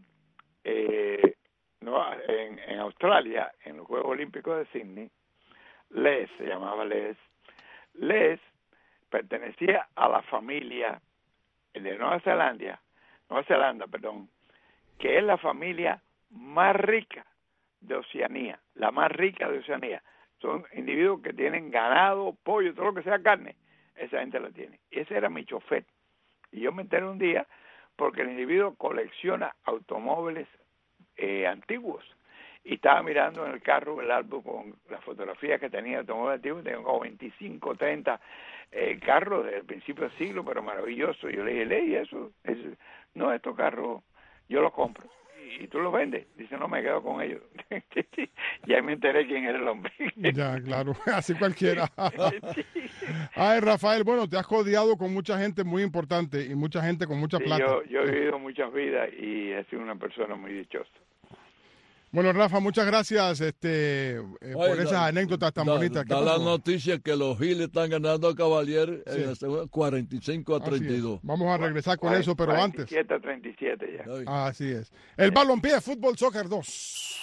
Australia, en los Juegos Olímpicos de Sydney, Les, se llamaba Les pertenecía a la familia de Nueva Zelanda, que es la familia más rica de Oceanía, la más rica de Oceanía. Son individuos que tienen ganado, pollo, todo lo que sea carne, esa gente la tiene. Y ese era mi chofer. Y yo me enteré un día porque el individuo colecciona automóviles antiguos. Y estaba mirando en el carro el álbum con las fotografías que tenía de automóviles antiguos, tengo como 25, 30 carros del principio del siglo, pero maravilloso. Yo le dije, Ley, no, estos carros yo los compro. ¿Y tú los vendes? Dice, no, me quedo con ellos. Ya me enteré quién era el hombre. Ya, claro, así cualquiera. Ay, Rafael, bueno, te has codeado con mucha gente muy importante y mucha gente con mucha plata. Yo he vivido muchas vidas y he sido una persona muy dichosa. Bueno, Rafa, muchas gracias por esas anécdotas tan bonitas. Da la noticia que los Giles están ganando a Cavalier en la segunda 45-32. Vamos a regresar con eso, pero 47 a 37 ya. Así es. El balompié, Fútbol Soccer 2.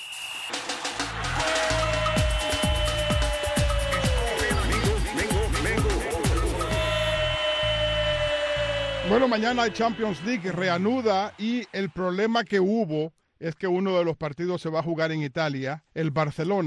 Bueno, mañana hay Champions League, reanuda, y el problema que hubo es que uno de los partidos se va a jugar en Italia. El Barcelona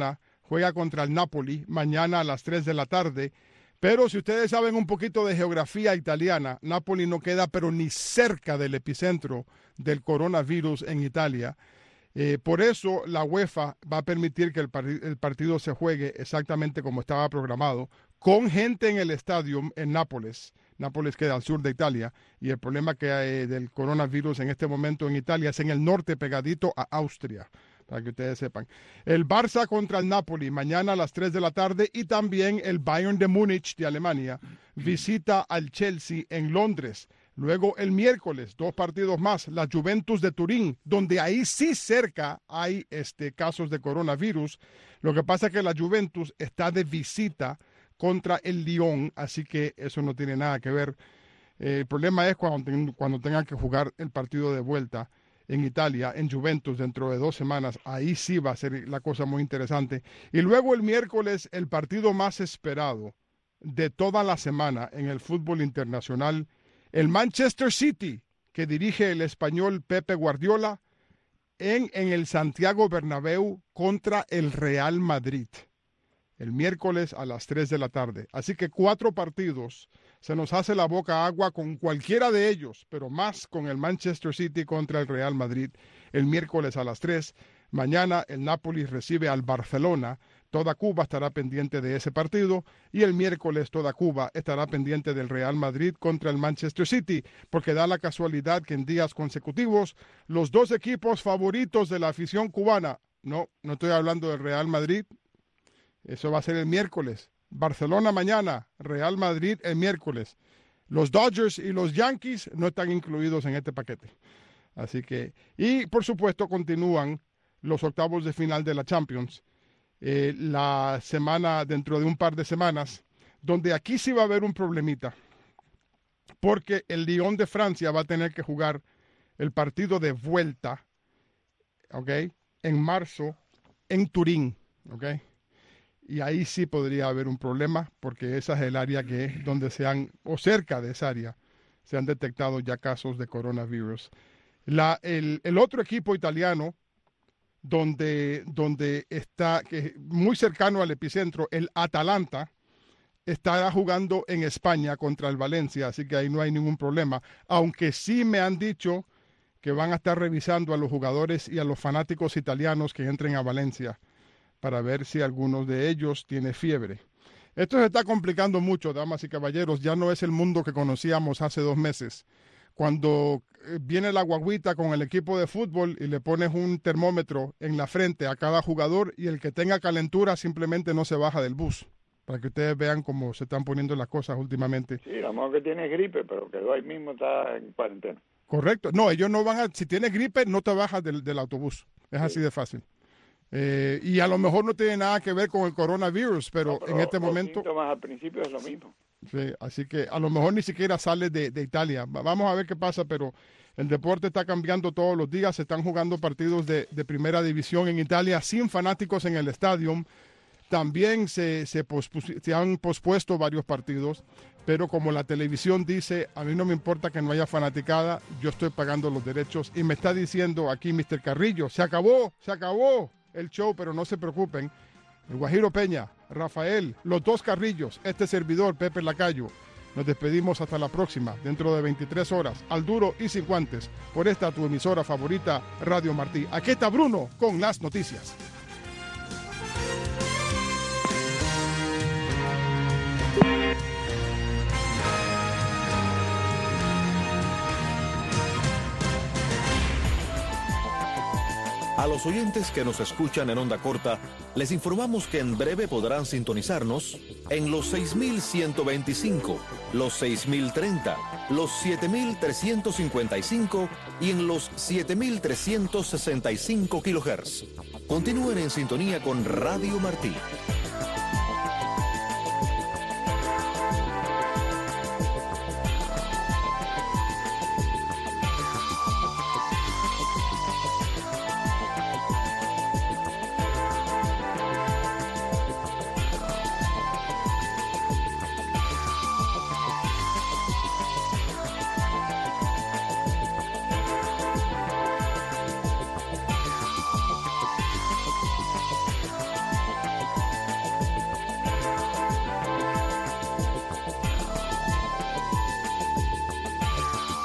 juega contra el Napoli mañana a las 3 de la tarde. Pero si ustedes saben un poquito de geografía italiana, Napoli no queda pero ni cerca del epicentro del coronavirus en Italia. Por eso la UEFA va a permitir que el partido se juegue exactamente como estaba programado, con gente en el estadio en Nápoles. Nápoles queda al sur de Italia y el problema que hay del coronavirus en este momento en Italia es en el norte, pegadito a Austria, para que ustedes sepan. El Barça contra el Napoli mañana a las 3 de la tarde y también el Bayern de Múnich de Alemania visita al Chelsea en Londres. Luego el miércoles, 2 partidos más, la Juventus de Turín, donde ahí sí cerca hay casos de coronavirus. Lo que pasa es que la Juventus está de visita contra el Lyon, así que eso no tiene nada que ver. El problema es cuando tengan que jugar el partido de vuelta en Italia, en Juventus, dentro de 2 semanas. Ahí sí va a ser la cosa muy interesante. Y luego el miércoles, el partido más esperado de toda la semana en el fútbol internacional, el Manchester City, que dirige el español Pepe Guardiola, en el Santiago Bernabéu contra el Real Madrid. El miércoles a las 3 de la tarde. Así que 4 partidos. Se nos hace la boca agua con cualquiera de ellos, pero más con el Manchester City contra el Real Madrid el miércoles a las 3. Mañana el Napoli recibe al Barcelona. Toda Cuba estará pendiente de ese partido y el miércoles toda Cuba estará pendiente del Real Madrid contra el Manchester City, porque da la casualidad que en días consecutivos los 2 equipos favoritos de la afición cubana, no estoy hablando del Real Madrid, eso va a ser el miércoles. Barcelona mañana, Real Madrid el miércoles. Los Dodgers y los Yankees no están incluidos en este paquete. Así que, y por supuesto continúan los octavos de final de la Champions. La semana, dentro de un par de semanas, donde aquí sí va a haber un problemita, porque el Lyon de Francia va a tener que jugar el partido de vuelta, ¿ok?, en marzo en Turín, ¿ok? Y ahí sí podría haber un problema, porque esa es el área donde o cerca de esa área, se han detectado ya casos de coronavirus. El otro equipo italiano, donde está muy cercano al epicentro, el Atalanta, estará jugando en España contra el Valencia, así que ahí no hay ningún problema. Aunque sí me han dicho que van a estar revisando a los jugadores y a los fanáticos italianos que entren a Valencia, para ver si algunos de ellos tiene fiebre. Esto se está complicando mucho, damas y caballeros. Ya no es el mundo que conocíamos hace 2 meses. Cuando viene la guaguita con el equipo de fútbol y le pones un termómetro en la frente a cada jugador y el que tenga calentura simplemente no se baja del bus. Para que ustedes vean cómo se están poniendo las cosas últimamente. Sí, a lo mejor que tiene gripe, pero quedó ahí mismo, está en cuarentena. Correcto. No, ellos no van si tienes gripe, no te bajas del autobús. Es así de fácil. Y a lo mejor no tiene nada que ver con el coronavirus, pero en este momento... Los síntomas al principio es lo mismo. Sí, así que a lo mejor ni siquiera sale de Italia. Vamos a ver qué pasa, pero el deporte está cambiando todos los días. Se están jugando partidos de primera división en Italia sin fanáticos en el estadio. También se han pospuesto varios partidos, pero como la televisión dice, a mí no me importa que no haya fanaticada, yo estoy pagando los derechos. Y me está diciendo aquí Mr. Carrillo, se acabó el show, pero no se preocupen. El Guajiro Peña, Rafael, los 2 Carrillos, este servidor, Pepe Lacayo. Nos despedimos hasta la próxima, dentro de 23 horas, al duro y sin guantes, por esta tu emisora favorita, Radio Martí. Aquí está Bruno con las noticias. A los oyentes que nos escuchan en onda corta, les informamos que en breve podrán sintonizarnos en los 6.125, los 6.030, los 7.355 y en los 7.365 kHz. Continúen en sintonía con Radio Martí.